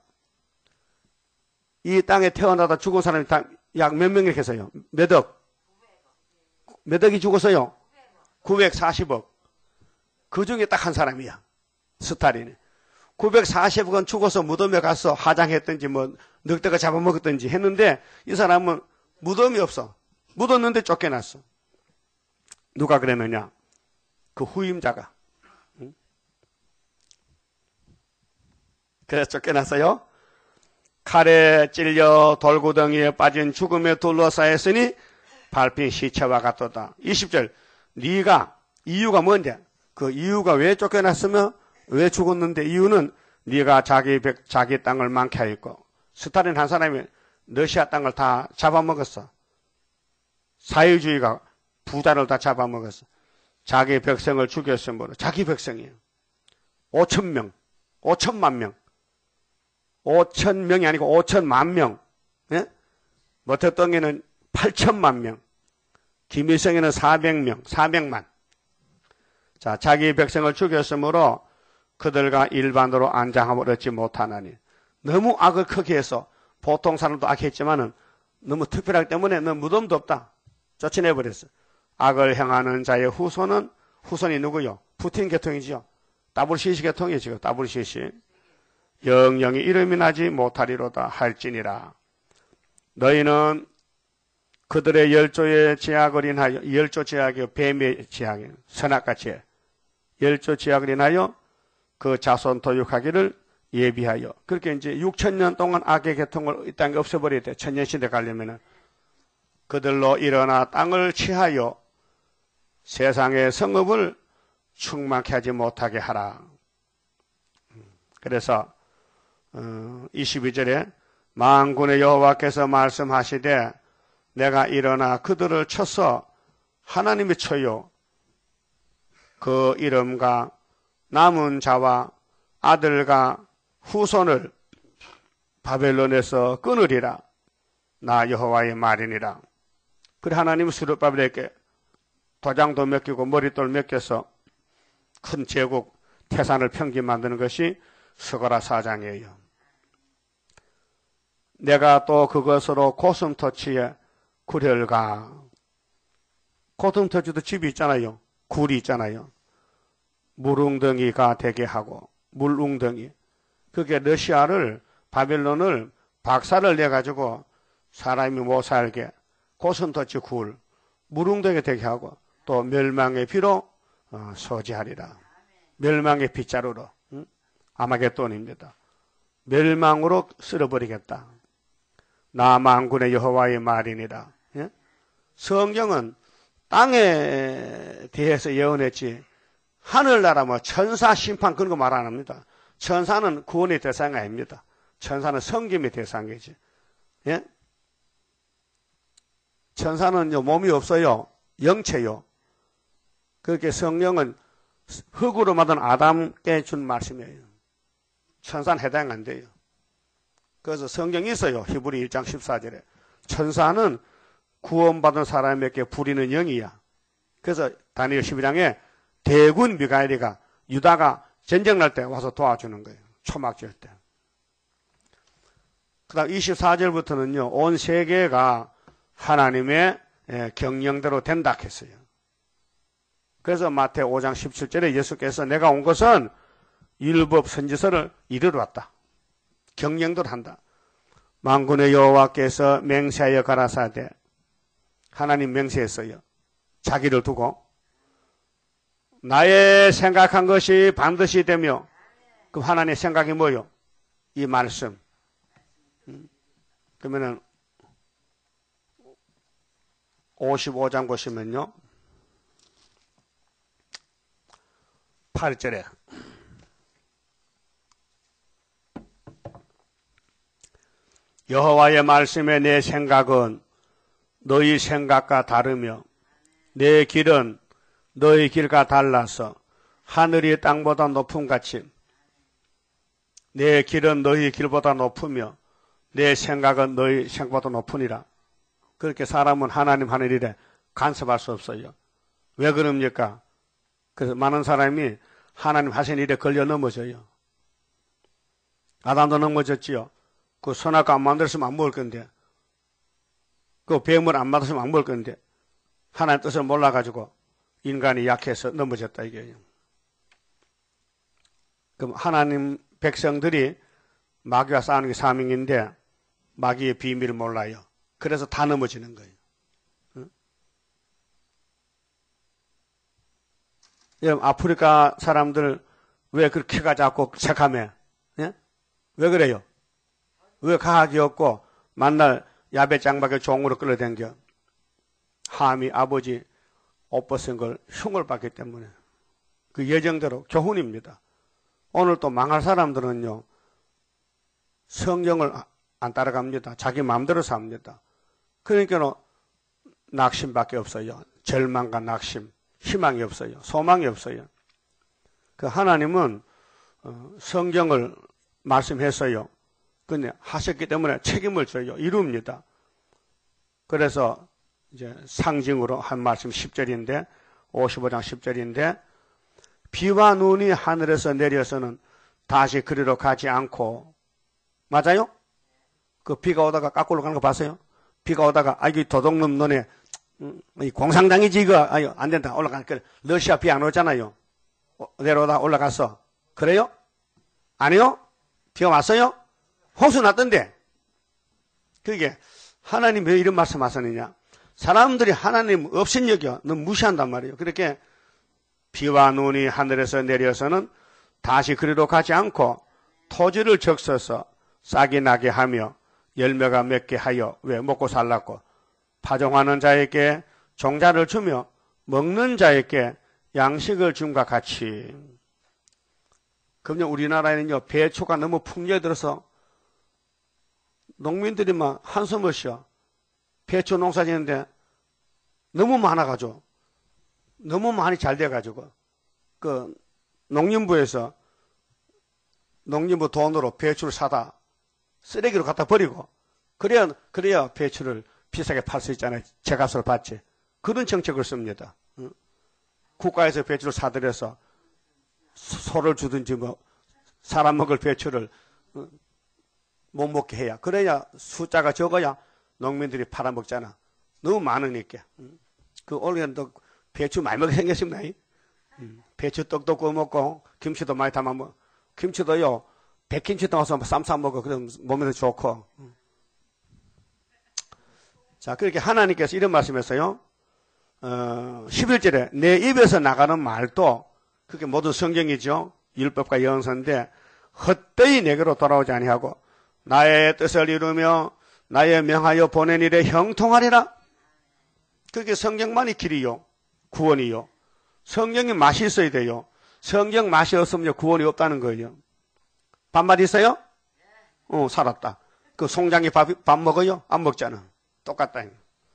S1: 이 땅에 태어나다 죽은 사람이 약 몇 명 계세요? 몇 억? 몇 억이 죽었어요? 구백사십억. 그 중에 딱 한 사람이야. 스탈린이. 구백사십억은 죽어서 무덤에 가서 화장했든지 뭐 늑대가 잡아먹었든지 했는데 이 사람은 무덤이 없어. 묻었는데 쫓겨났어. 누가 그랬느냐? 그 후임자가. 응? 그래서 쫓겨났어요. 칼에 찔려 돌구덩이에 빠진 죽음에 둘러싸였으니 밟힌 시체와 같도다. 이십 절. 네가 이유가 뭔데? 그 이유가 왜 쫓겨났으며 왜 죽었는데 이유는 네가 자기 백, 자기 땅을 많게 하였고 스탈린 한 사람이 러시아 땅을 다 잡아먹었어. 사회주의가 부자를 다 잡아먹었어. 자기 백성을 죽였으므로 자기 백성이에요. 오천 명, 오천만 명. 오천 명이 아니고 오천만 명. 예? 모태똥에는 팔천만 명. 김일성에는 사백 명, 사백만. 자, 자기 백성을 죽였으므로 그들과 일반으로 안장함을 얻지 못하나니. 너무 악을 크게 해서 보통 사람도 악했지만은 너무 특별하기 때문에 너 무덤도 없다. 쫓아내버렸어. 악을 행하는 자의 후손은 후손이 누구요? 푸틴 계통이지요. 더블유씨씨 계통이에요. 지금 더블유씨씨. 영영이 이름이 나지 못하리로다 할지니라. 너희는 그들의 열조의 제약을 인하여, 열조 제약이요, 뱀의 제약이요, 선악같이 열조 제약을 인하여 그 자손 도육하기를 예비하여. 그렇게 이제 육천 년 동안 악의 계통을 이 땅에 없애버려야 돼. 천년시대 가려면은. 그들로 일어나 땅을 취하여 세상의 성읍을 충만케 하지 못하게 하라. 그래서 어, 이십이 절에 만군의 여호와께서 말씀하시되 내가 일어나 그들을 쳐서 하나님이 쳐요. 그 이름과 남은 자와 아들과 후손을 바벨론에서 끊으리라. 나 여호와의 말이니라. 그래 하나님은 스룹바벨에게 도장도 맡기고 머릿돌 맡겨서 큰 제국 태산을 평지 만드는 것이 스가랴 사 장이에요. 내가 또 그것으로 고슴터치에 구렬가, 고슴터치도 집이 있잖아요. 굴이 있잖아요. 물웅덩이가 되게 하고, 물웅덩이. 그게 러시아를, 바벨론을 박살을 내가지고 사람이 못 살게 고슴터치 굴, 물웅덩이 되게 하고, 또 멸망의 비로 어, 소지하리라. 멸망의 빗자루로. 응? 아마겟돈입니다. 멸망으로 쓸어버리겠다. 나 만군의 여호와의 말이니라. 예? 성경은 땅에 대해서 예언했지 하늘나라 뭐 천사 심판 그런 거 말 안 합니다. 천사는 구원의 대상이 아닙니다. 천사는 섬김의 대상이지. 예? 천사는요 몸이 없어요. 영체요. 그렇게 성령은 흙으로 만든 아담께 준 말씀이에요. 천사는 해당 안 돼요. 그래서 성경이 있어요. 히브리 일 장 십사 절에. 천사는 구원받은 사람에게 부리는 영이야. 그래서 다니엘 십이 장에 대군 미가엘이가 유다가 전쟁 날 때 와서 도와주는 거예요. 초막 지을 때. 그 다음 이십사 절부터는요. 온 세계가 하나님의 경영대로 된다 했어요. 그래서 마태 오 장 십칠 절에 예수께서 내가 온 것은 율법 선지서를 이루러 왔다. 경영도 한다. 만군의 여호와께서 맹세하여 가라사대 하나님 맹세했어요. 자기를 두고 나의 생각한 것이 반드시 되며 그럼 하나님의 생각이 뭐요? 이 말씀. 그러면은 오십오 장 보시면요. 팔 절에 여호와의 말씀에 내 생각은 너희 생각과 다르며 내 길은 너희 길과 달라서 하늘이 땅보다 높음같이 내 길은 너희 길보다 높으며 내 생각은 너희 생각보다 높으니라. 그렇게 사람은 하나님 하는 일에 간섭할 수 없어요. 왜 그럽니까? 그래서 많은 사람이 하나님 하신 일에 걸려 넘어져요. 아담도 넘어졌지요. 그 선악과 안 만들었으면 안 먹을 건데, 그 뱀을 안 만들었으면 안 먹을 건데, 하나님 뜻을 몰라가지고 인간이 약해서 넘어졌다 이게요. 그럼 하나님 백성들이 마귀와 싸우는 게 사명인데 마귀의 비밀을 몰라요. 그래서 다 넘어지는 거예요. 응? 여러분 아프리카 사람들 왜 그렇게 키가 작고 새카매? 예? 왜 그래요? 왜 가학이 없고 만날 야배 장박에 종으로 끌어당겨? 함이 아버지 옷 벗은 걸 흉을 받기 때문에 그 예정대로 교훈입니다. 오늘 또 망할 사람들은요 성경을 안 따라갑니다. 자기 마음대로 삽니다. 그러니까 낙심밖에 없어요. 절망과 낙심, 희망이 없어요. 소망이 없어요. 그 하나님은 성경을 말씀했어요. 근데 하셨기 때문에 책임을 져요. 이룹니다. 그래서 이제 상징으로 한 말씀 십 절인데 오십오 장 십 절인데 비와 눈이 하늘에서 내려서는 다시 그리로 가지 않고 맞아요? 그 비가 오다가 까꿀로 가는 거 봤어요? 비가 오다가 아 이게 도둑놈 너네 음, 이 공산당이지 이거 아유 안 된다 올라가 그래 러시아 비 안 오잖아요. 어, 내려오다 올라갔어. 그래요? 아니요? 비가 왔어요? 홍수 났던데. 그게 하나님 왜 이런 말씀 하셨느냐? 사람들이 하나님 없인 여겨 너무 무시한단 말이에요. 그렇게 비와 눈이 하늘에서 내려서는 다시 그리로 가지 않고 토지를 적셔서 싹이 나게 하며 열매가 맺게 하여 왜 먹고 살라고 파종하는 자에게 종자를 주며 먹는 자에게 양식을 줌과 같이 그럼요, 우리나라에는요, 배추가 너무 풍년에 들어서 농민들이 막 한숨을 쉬어. 배추 농사 짓는데 너무 많아가지고, 너무 많이 잘 돼가지고, 그, 농림부에서 농림부 돈으로 배추를 사다 쓰레기로 갖다 버리고, 그래야, 그래야 배추를 비싸게 팔 수 있잖아요. 제값을 받지. 그런 정책을 씁니다. 국가에서 배추를 사들여서 소를 주든지 뭐, 사람 먹을 배추를 못 먹게 해야. 그래야 숫자가 적어야 농민들이 팔아먹잖아. 너무 많으니까. 그, 올해는 또 배추 많이 먹게 생겼습니다. 배추 떡도 구워 먹고, 김치도 많이 담아 먹고, 김치도요, 백김치 담아서 쌈 싸 먹어. 그럼 몸에도 좋고. 자, 그렇게 하나님께서 이런 말씀했어요. 어, 십일 절에 내 입에서 나가는 말도, 그게 모두 성경이죠. 율법과 영서인데, 헛되이 내게로 돌아오지 아니하고, 나의 뜻을 이루며, 나의 명하여 보낸 일에 형통하리라. 그게 성경만이 길이요. 구원이요. 성경이 맛이 있어야 돼요. 성경 맛이 없으면 구원이 없다는 거예요. 밥맛 있어요? 어, 살았다. 그 송장이 밥, 밥 먹어요? 안 먹잖아. 똑같다.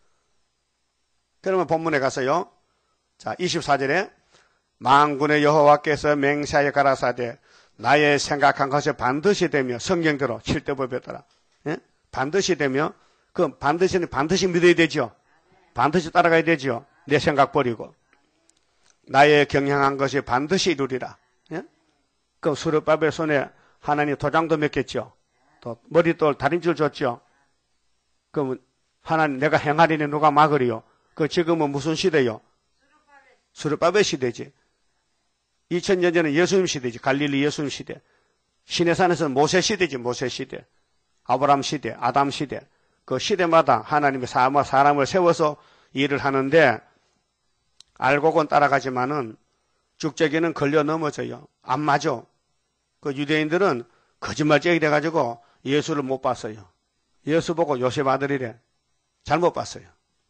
S1: 그러면 본문에 가서요. 자, 이십사 절에 만군의 여호와께서 맹세하여 가라사대 나의 생각한 것이 반드시 되며, 성경대로 칠대법에 따라 예? 반드시 되며, 그 반드시는 반드시 믿어야 되죠. 반드시 따라가야 되죠. 내 생각 버리고. 나의 경향한 것이 반드시 이루리라. 예? 그 수르바벨 손에 하나님 도장도 맺겠죠. 또 머리돌 다림줄 줬죠. 그럼 하나님 내가 행하리니 누가 막으리요? 그 지금은 무슨 시대요? 수르바벨 시대지. 이천 년 전에 예수님 시대지. 갈릴리 예수님 시대. 시내산에서는 모세 시대지. 모세 시대. 아브라함 시대. 아담 시대. 그 시대마다 하나님이 사람을 세워서 일을 하는데, 알고는 따라가지만은 죽적이는 걸려 넘어져요. 안 맞아. 그 유대인들은 거짓말쟁이 돼가지고 예수를 못 봤어요. 예수 보고 요셉 아들이래. 잘못 봤어요.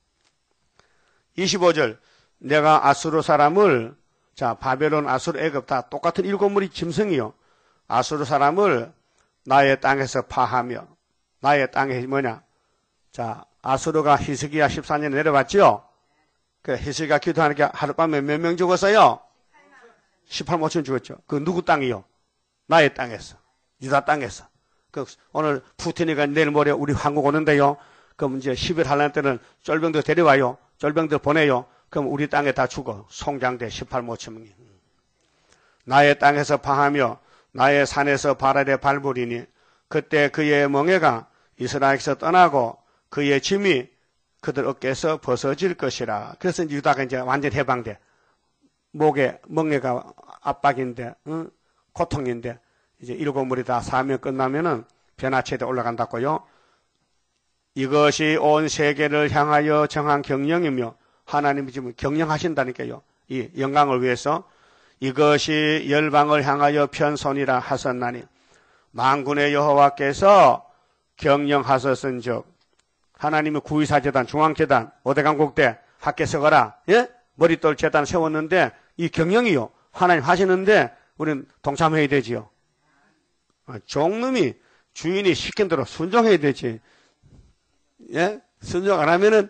S1: 이십오 절 내가 아수르 사람을, 자, 바벨론, 아수르, 애굽 다 똑같은 일곱 무리 짐승이요. 아수르 사람을 나의 땅에서 파하며, 나의 땅이 뭐냐? 자, 아수르가 히스기야 십사 년에 내려왔죠? 그 히스기야 기도하니까 하룻밤에 몇 명 죽었어요? 십팔만 오천 죽었죠. 그 누구 땅이요? 나의 땅에서. 유다 땅에서. 그 오늘 푸틴이가 내일 모레 우리 한국 오는데요. 그럼 이제 십 일 할란 때는 쫄병들 데려와요. 쫄병들 보내요. 그럼 우리 땅에 다 죽어. 송장대 십팔만 오천 명이. 나의 땅에서 파하며 나의 산에서 바랄에 발부리니 그때 그의 멍에가 이스라엘에서 떠나고 그의 짐이 그들 어깨에서 벗어질 것이라. 그래서 이제 유다가 이제 완전 해방돼. 목에 멍에가 압박인데, 응? 고통인데, 이제 일곱 물이 다 사명 끝나면은 변화체대 올라간다고요. 이것이 온 세계를 향하여 정한 경영이며, 하나님이 지금 경영하신다니까요. 이 영광을 위해서. 이것이 열방을 향하여 편손이라 하셨나니 만군의 여호와께서 경영하셨은즉, 하나님의 구의사재단, 중앙재단, 오대강국대 학계 서거라, 예? 머릿돌 재단 세웠는데 이 경영이요. 하나님 하시는데 우리는 동참해야 되지요. 종놈이 주인이 시킨 대로 순종해야 되지. 예? 순종 안 하면은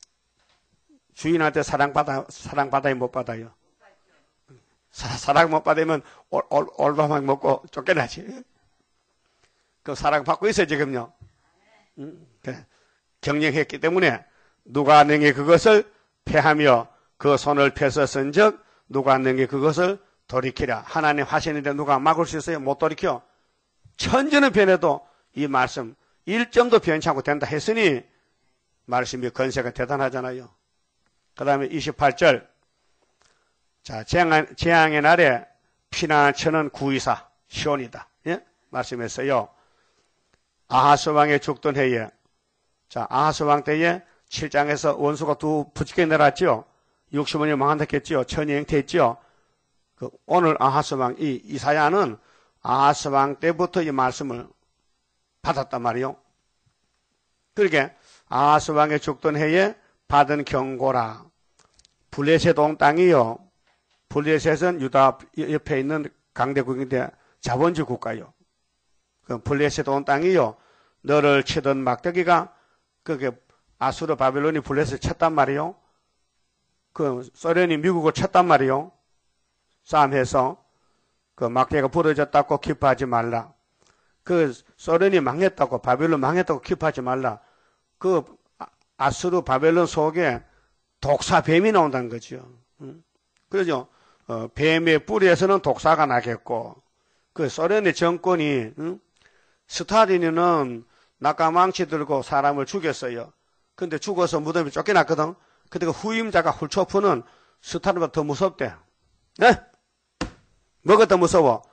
S1: 주인한테 사랑받아, 사랑받아야 못 받아요. 사, 사랑 못 받으면 올, 올, 올바만 먹고 쫓겨나지. 그 사랑 받고 있어요, 지금요. 음, 그래. 경영했기 때문에 누가 능히 그것을 패하며 그 손을 펴서 쓴즉 누가 능히 그것을 돌이키라. 하나님 하시는데 누가 막을 수 있어요? 못 돌이켜. 천지는 변해도 이 말씀 일 점도 변치 않고 된다 했으니 말씀이 건세가 대단하잖아요. 그 다음에 이십팔 절. 자, 재앙, 재앙의 날에 피난처는 구의사 시온이다. 예? 말씀했어요. 아하스 왕의 죽던 해에, 자, 아하스 왕 때에 칠 장에서 원수가 두 부치게 내렸죠. 육십 년이 망한다 했죠. 천이 잉태했죠. 그 오늘 아하스 왕, 이 이사야는 아하스 왕 때부터 이 말씀을 받았단 말이요. 그러게 아하스 왕의 죽던 해에 받은 경고라. 블레셋 온 땅이요. 블레셋은 유다 옆에 있는 강대국인데 자본주의 국가요. 그 블레셋 온 땅이요. 너를 치던 막대기가 그게 아수르 바벨론이 블레셋 쳤단 말이요. 그 소련이 미국을 쳤단 말이요. 싸움해서 그 막대기가 부러졌다고 기뻐하지 말라. 그 소련이 망했다고 바벨론 망했다고 기뻐하지 말라. 그 아수르 바벨론 속에 독사 뱀이 나온다는 거죠. 그러죠. 어, 뱀의 뿌리에서는 독사가 나겠고 그 소련의 정권이 응? 스탈린은 낙가망치 들고 사람을 죽였어요. 근데 죽어서 무덤에 쫓겨났거든. 근데 그 후임자가 훌초프는 스탈린보다 더 무섭대. 네? 뭐가 더 무서워?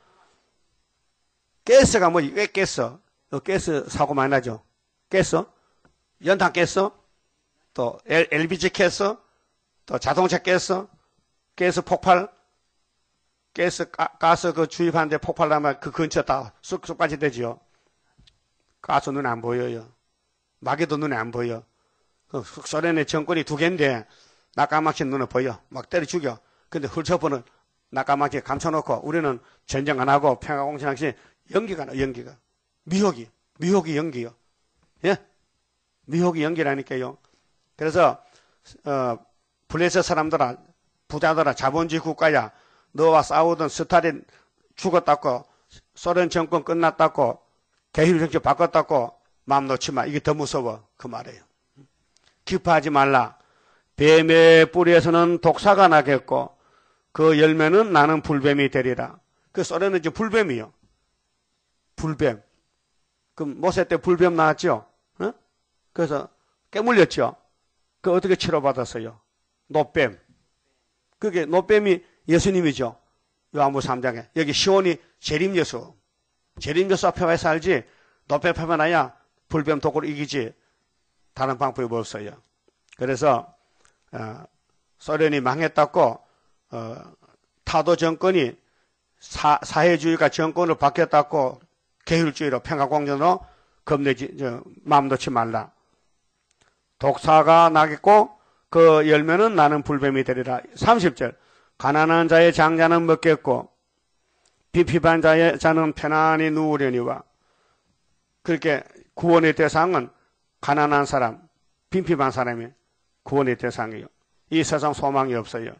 S1: 가스가 뭐, 왜 가스? 가스 사고 많이 나죠? 가스? 연탄 가스? 또 엘피지 가스? 또 자동차 가스? 가스 폭발? 가스, 가, 가스 그 주입하는데 폭발하면 그 근처 다 쑥쑥 빠지되지요. 가스 눈에 안 보여요. 마개도 눈에 안 보여. 그 소련의 정권이 두 개인데 낙가막치 눈에 보여. 막 때려 죽여. 근데 훌초프는 낙가막치 감춰놓고 우리는 전쟁 안 하고 평화공신항시 연기가 나, 연기가. 미혹이, 미혹이 연기요. 예? 미혹이 연기라니까요. 그래서, 어, 블레셋 사람들아, 부자들아, 자본주의 국가야, 너와 싸우던 스탈린 죽었다고, 소련 정권 끝났다고, 대일 정치 바꿨다고, 마음 놓지 마. 이게 더 무서워. 그 말이에요. 기뻐하지 말라. 뱀의 뿌리에서는 독사가 나겠고, 그 열매는 나는 불뱀이 되리라. 그 소련은 이제 불뱀이요. 불뱀. 그럼 모세 때 불뱀 나왔죠? 어? 그래서 깨물렸죠? 그 어떻게 치료받았어요? 노뱀. 그게 노뱀이 예수님이죠. 요한복음 삼 장에. 여기 시온이 재림예수. 재림예수 앞에 살지 노뱀 앞에 나야 불뱀 독으로 이기지 다른 방법이 없어요. 그래서 어, 소련이 망했다고 어, 타도 정권이 사, 사회주의가 정권을 바뀌었다고 계율주의로 평화공존으로 겁내지 저, 마음 놓지 말라. 독사가 나겠고 그 열매는 나는 불뱀이 되리라. 삼십 절 가난한 자의 장자는 먹겠고 빈핍한 자의 자는 편안히 누우려니와. 그렇게 구원의 대상은 가난한 사람, 빈핍한 사람이 구원의 대상이에요. 이 세상 소망이 없어요.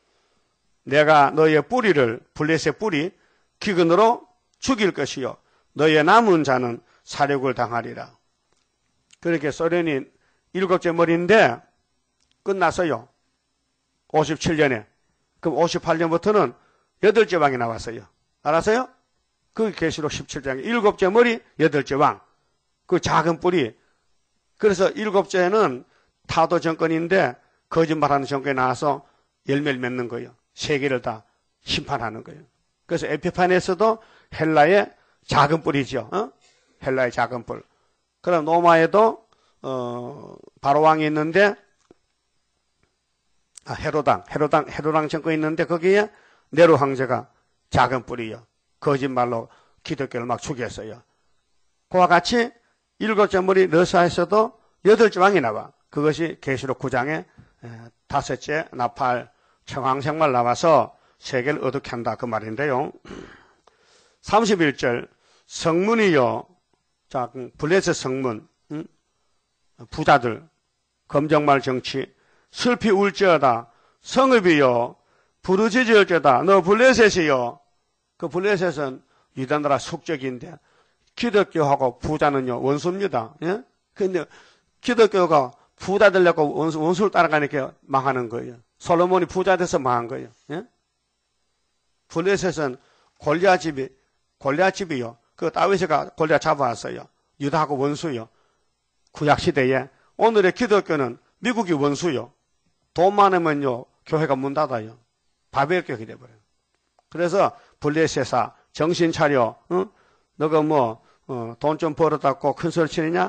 S1: 내가 너의 뿌리를 블레셋 뿌리 기근으로 죽일 것이요 너의 남은 자는 사륙을 당하리라. 그렇게 소련이 일곱째 머리인데 끝났어요. 오십칠 년에. 그럼 오십팔 년부터는 여덟째 왕이 나왔어요. 알았어요? 그 계시록 십칠 장에 일곱째 머리, 여덟째 왕. 그 작은 뿌리. 그래서 일곱째는 타도 정권인데 거짓말하는 정권이 나와서 열매를 맺는 거예요. 세계를 다 심판하는 거예요. 그래서 에피파네스도 헬라의 작은 뿌리죠. 어? 헬라의 작은 뿔. 그럼 로마에도 어, 바로왕이 있는데 아, 헤로당, 헤로당, 헤로당 정권이 있는데 거기에 네로 황제가 작은 뿌리요. 거짓말로 기독교를 막 죽였어요. 그와 같이 일곱째 머리 러시아에서도 여덟째 왕이 나와. 그것이 계시록 구 장에 다섯째 나팔 청황생말 나와서 세계를 어둡게 한다 그 말인데요. 삼십일 절 성문이요. 자, 블레셋 성문, 응? 부자들, 검정말 정치, 슬피 울지어다. 성읍이요. 부르짖을지어다. 너 블레셋이요. 그 블레셋은 유다 나라 속적인데 기독교하고 부자는요 원수입니다. 예? 근데 기독교가 부자 되려고 원수, 원수를 따라가니까 망하는 거예요. 솔로몬이 부자 돼서 망한 거예요. 예? 블레셋은 골리앗 집이 골리앗 집이요. 그 다윗이가 골리앗 잡아왔어요. 유다하고 원수요. 구약 시대에 오늘의 기독교는 미국이 원수요. 돈 많으면요 교회가 문 닫아요. 바벨교회가 돼버려요. 그래서 블레셋아 정신 차려. 응? 너가 뭐 돈 좀 벌어갖고 큰 소리 치느냐?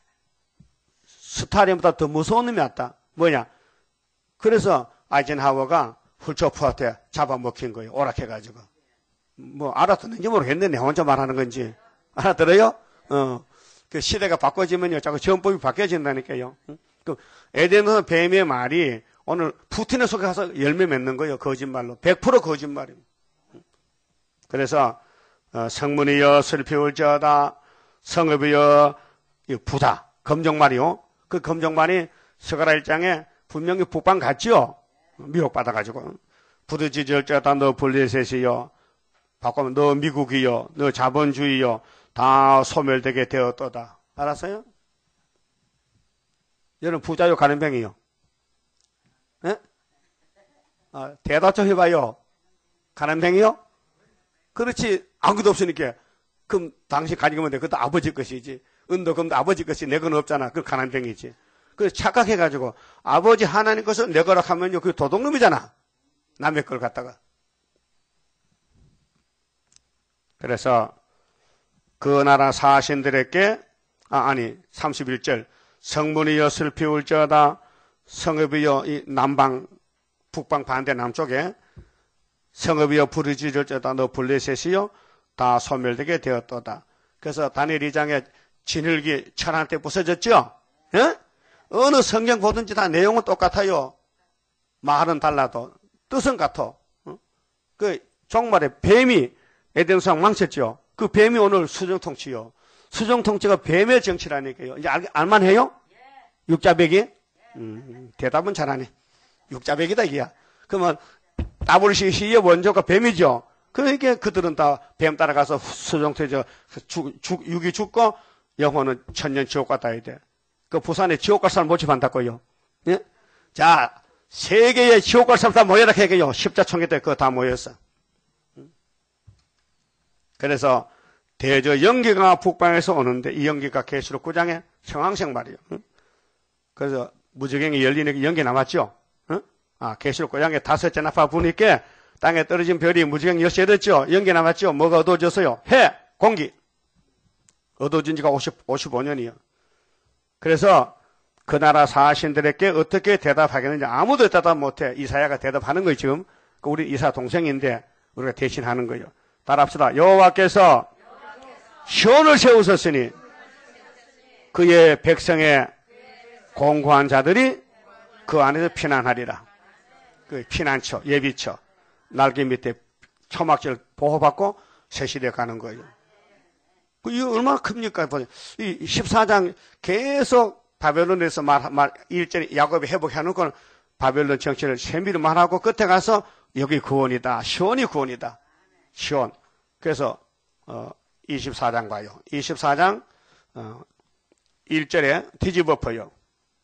S1: 스탈린보다 더 무서운 놈이 왔다. 뭐냐? 그래서 아이젠하워가 훌초프한테 잡아먹힌 거예요. 오락해가지고. 뭐 알아듣는지 모르겠네. 내 혼자 말하는 건지. 알아들어요? 어. 그 시대가 바꿔지면요. 자꾸 정법이 바뀌어진다니까요. 응? 그 에덴은 뱀의 말이 오늘 푸틴의 속에 가서 열매 맺는 거예요. 거짓말로. 백 퍼센트 거짓말입니다. 그래서 어, 성문이여 슬피울지어다 성읍이여 부다 검정말이요. 그 검정말이 스가랴 일 장에 분명히 북방 갔지요. 미혹받아가지고 부르짖을지어다 너 블레셋이여 바꾸면 너 미국이여 너 자본주의여 다 소멸되게 되었도다. 알았어요? 여러분 부자요 가난뱅이요? 예? 아, 대답 좀 해봐요. 가난뱅이요? 그렇지 아무것도 없으니까 그럼 당신 가지고 있는데 그것도 아버지 것이지. 은도 금도 아버지 것이 내 건 없잖아. 그건 가난뱅이지. 그래서 착각해가지고 아버지 하나님 것을 내 거라 하면요 그게 도둑놈이잖아. 남의 걸 갖다가. 그래서 그 나라 사신들에게 아, 아니 삼십일 절 성문이여 슬피울지어다 성읍이여 이 남방 북방 반대 남쪽에 성읍이여 부르짖을지어다 너 블레셋이여 다 소멸되게 되었도다. 그래서 다니엘 이 장에 진흙이 천한 때 부서졌죠. 예? 어느 성경 보든지 다 내용은 똑같아요. 말은 달라도 뜻은 같아. 어? 그 종말에 뱀이 에덴성 망쳤죠. 그 뱀이 오늘 수정통치요. 수정통치가 뱀의 정치라니까요. 이제 알, 알만해요? 육자배기? 음, 대답은 잘하네. 육자배기다 이게야. 그러면 더블유씨씨의 원조가 뱀이죠. 그러니까 그들은 다 뱀 따라가서 수정통치 죽, 죽, 육이 죽고 영혼은 천년 지옥 갔다 해야 돼. 그 부산에 지옥 갈 사람 모집한다고요. 예? 자, 세계의 지옥 갈 사람 다 모여라 해요. 십자총회 때 그거 다 모였어. 그래서 대저 연기가 북방에서 오는데 이 연기가 계시록 구 장에 청황색 말이에요. 그래서 무지경이 열리는 연기 남았죠. 아, 계시록 구 장에 다섯째 나파 부니까 땅에 떨어진 별이 무지경 열쇠됐죠. 연기 남았죠. 뭐가 어두워졌어요? 해, 공기. 어두워진 지가 오십오 년이요. 그래서 그 나라 사신들에게 어떻게 대답하겠는지 아무도 대답 못해. 이사야가 대답하는 거예요. 지금 우리 이사 동생인데 우리가 대신하는 거예요. 따라합시다. 여호와께서 시온을 세우셨으니 그의 백성의 공고한 자들이 그 안에서 피난하리라. 그 피난처, 예비처, 날개 밑에 초막절 보호받고 새 시대에 가는 거예요. 이거 얼마나 큽니까? 이 십사 장 계속 바벨론에서 말, 말, 일절에 야곱이 회복해놓은 건 바벨론 정치를 세밀히 말하고 끝에 가서 여기 구원이다. 시온이 구원이다. 시온. 그래서, 어, 이십사 장 봐요. 이십사 장, 어, 일 절에 뒤집어퍼요.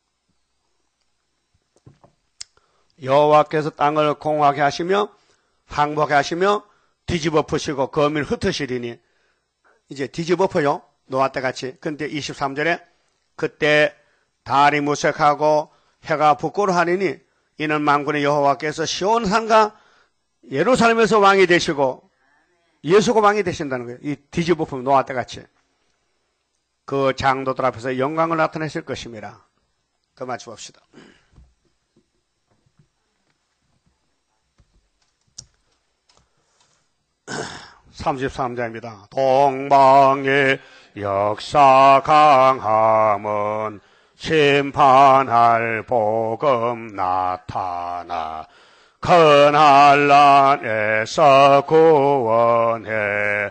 S1: 여호와께서 땅을 공하게 하시며 항복하게 하시며 뒤집어 푸시고 거민을 흩으시리니 이제 뒤집어퍼요. 노아 때 같이. 근데 이십삼 절에 그때 달이 무색하고 해가 부끄러 하리니 이는 만군의 여호와께서 시온산과 예루살렘에서 왕이 되시고 예수가 왕이 되신다는 거예요. 이 뒤집어품 노아 때 같이. 그 장도들 앞에서 영광을 나타내실 것입니다. 그만 줍읍시다. 삼십삼 장입니다. 동방의 역사 강함은 심판할 복음 나타나 큰한란에서 구원해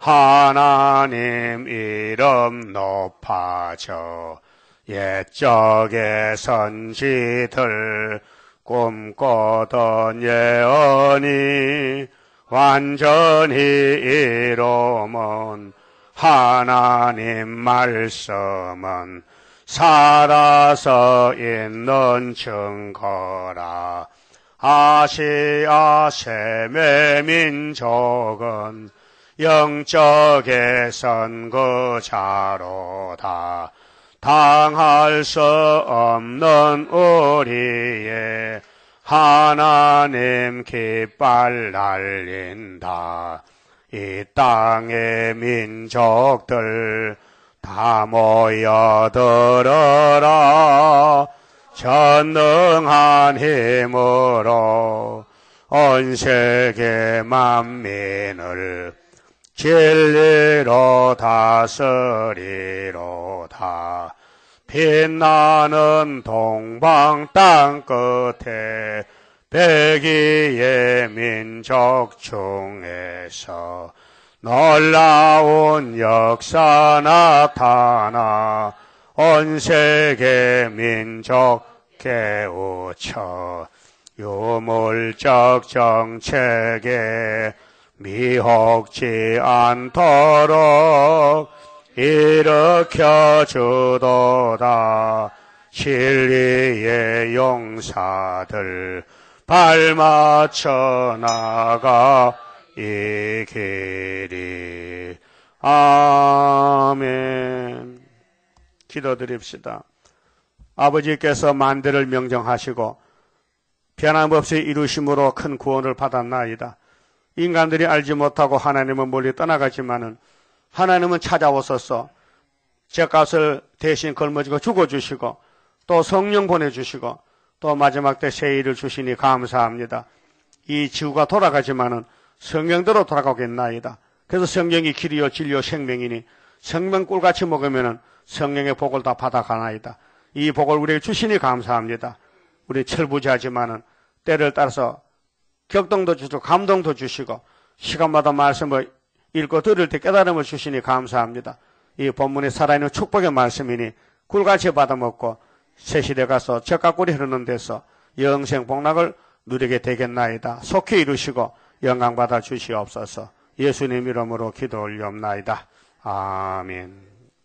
S1: 하나님 이름 높아져 옛적의 선지들 꿈꾸던 예언이 완전히 이루면 하나님 말씀은 살아서 있는 증거라. 아시아 셈의 민족은 영적의 선거자로다. 당할 수 없는 우리의 하나님 깃발 날린다. 이 땅의 민족들 다 모여들어라. 전능한 힘으로 온 세계 만민을 진리로 다스리로다. 빛나는 동방 땅 끝에 백이의 민족 중에서 놀라운 역사 나타나 온 세계 민족 깨우쳐 유물적 정책에 미혹지 않도록 일으켜 주도다. 진리의 용사들 발맞춰 나가 이 길이. 아멘. 기도드립시다. 아버지께서 만대를 명정하시고 변함없이 이루심으로 큰 구원을 받았나이다. 인간들이 알지 못하고 하나님은 멀리 떠나가지만은 하나님은 찾아오셔서 죗값을 대신 걸머지고 죽어주시고 또 성령 보내주시고 또 마지막 때 새 일을 주시니 감사합니다. 이 지구가 돌아가지만은 성령대로 돌아가겠나이다. 그래서 성령이 길이요 진리요 생명이니 생명 꿀같이 먹으면은 성령의 복을 다 받아가나이다. 이 복을 우리에게 주시니 감사합니다. 우리 철부지하지만은 때를 따라서 격동도 주시고 감동도 주시고 시간마다 말씀을 읽고 들을 때 깨달음을 주시니 감사합니다. 이 본문이 살아있는 축복의 말씀이니 꿀같이 받아먹고 새 시대 가서 젖과 꿀이 흐르는 데서 영생 복락을 누리게 되겠나이다. 속히 이루시고 영광 받아 주시옵소서. 예수님 이름으로 기도 올리옵나이다. 아멘.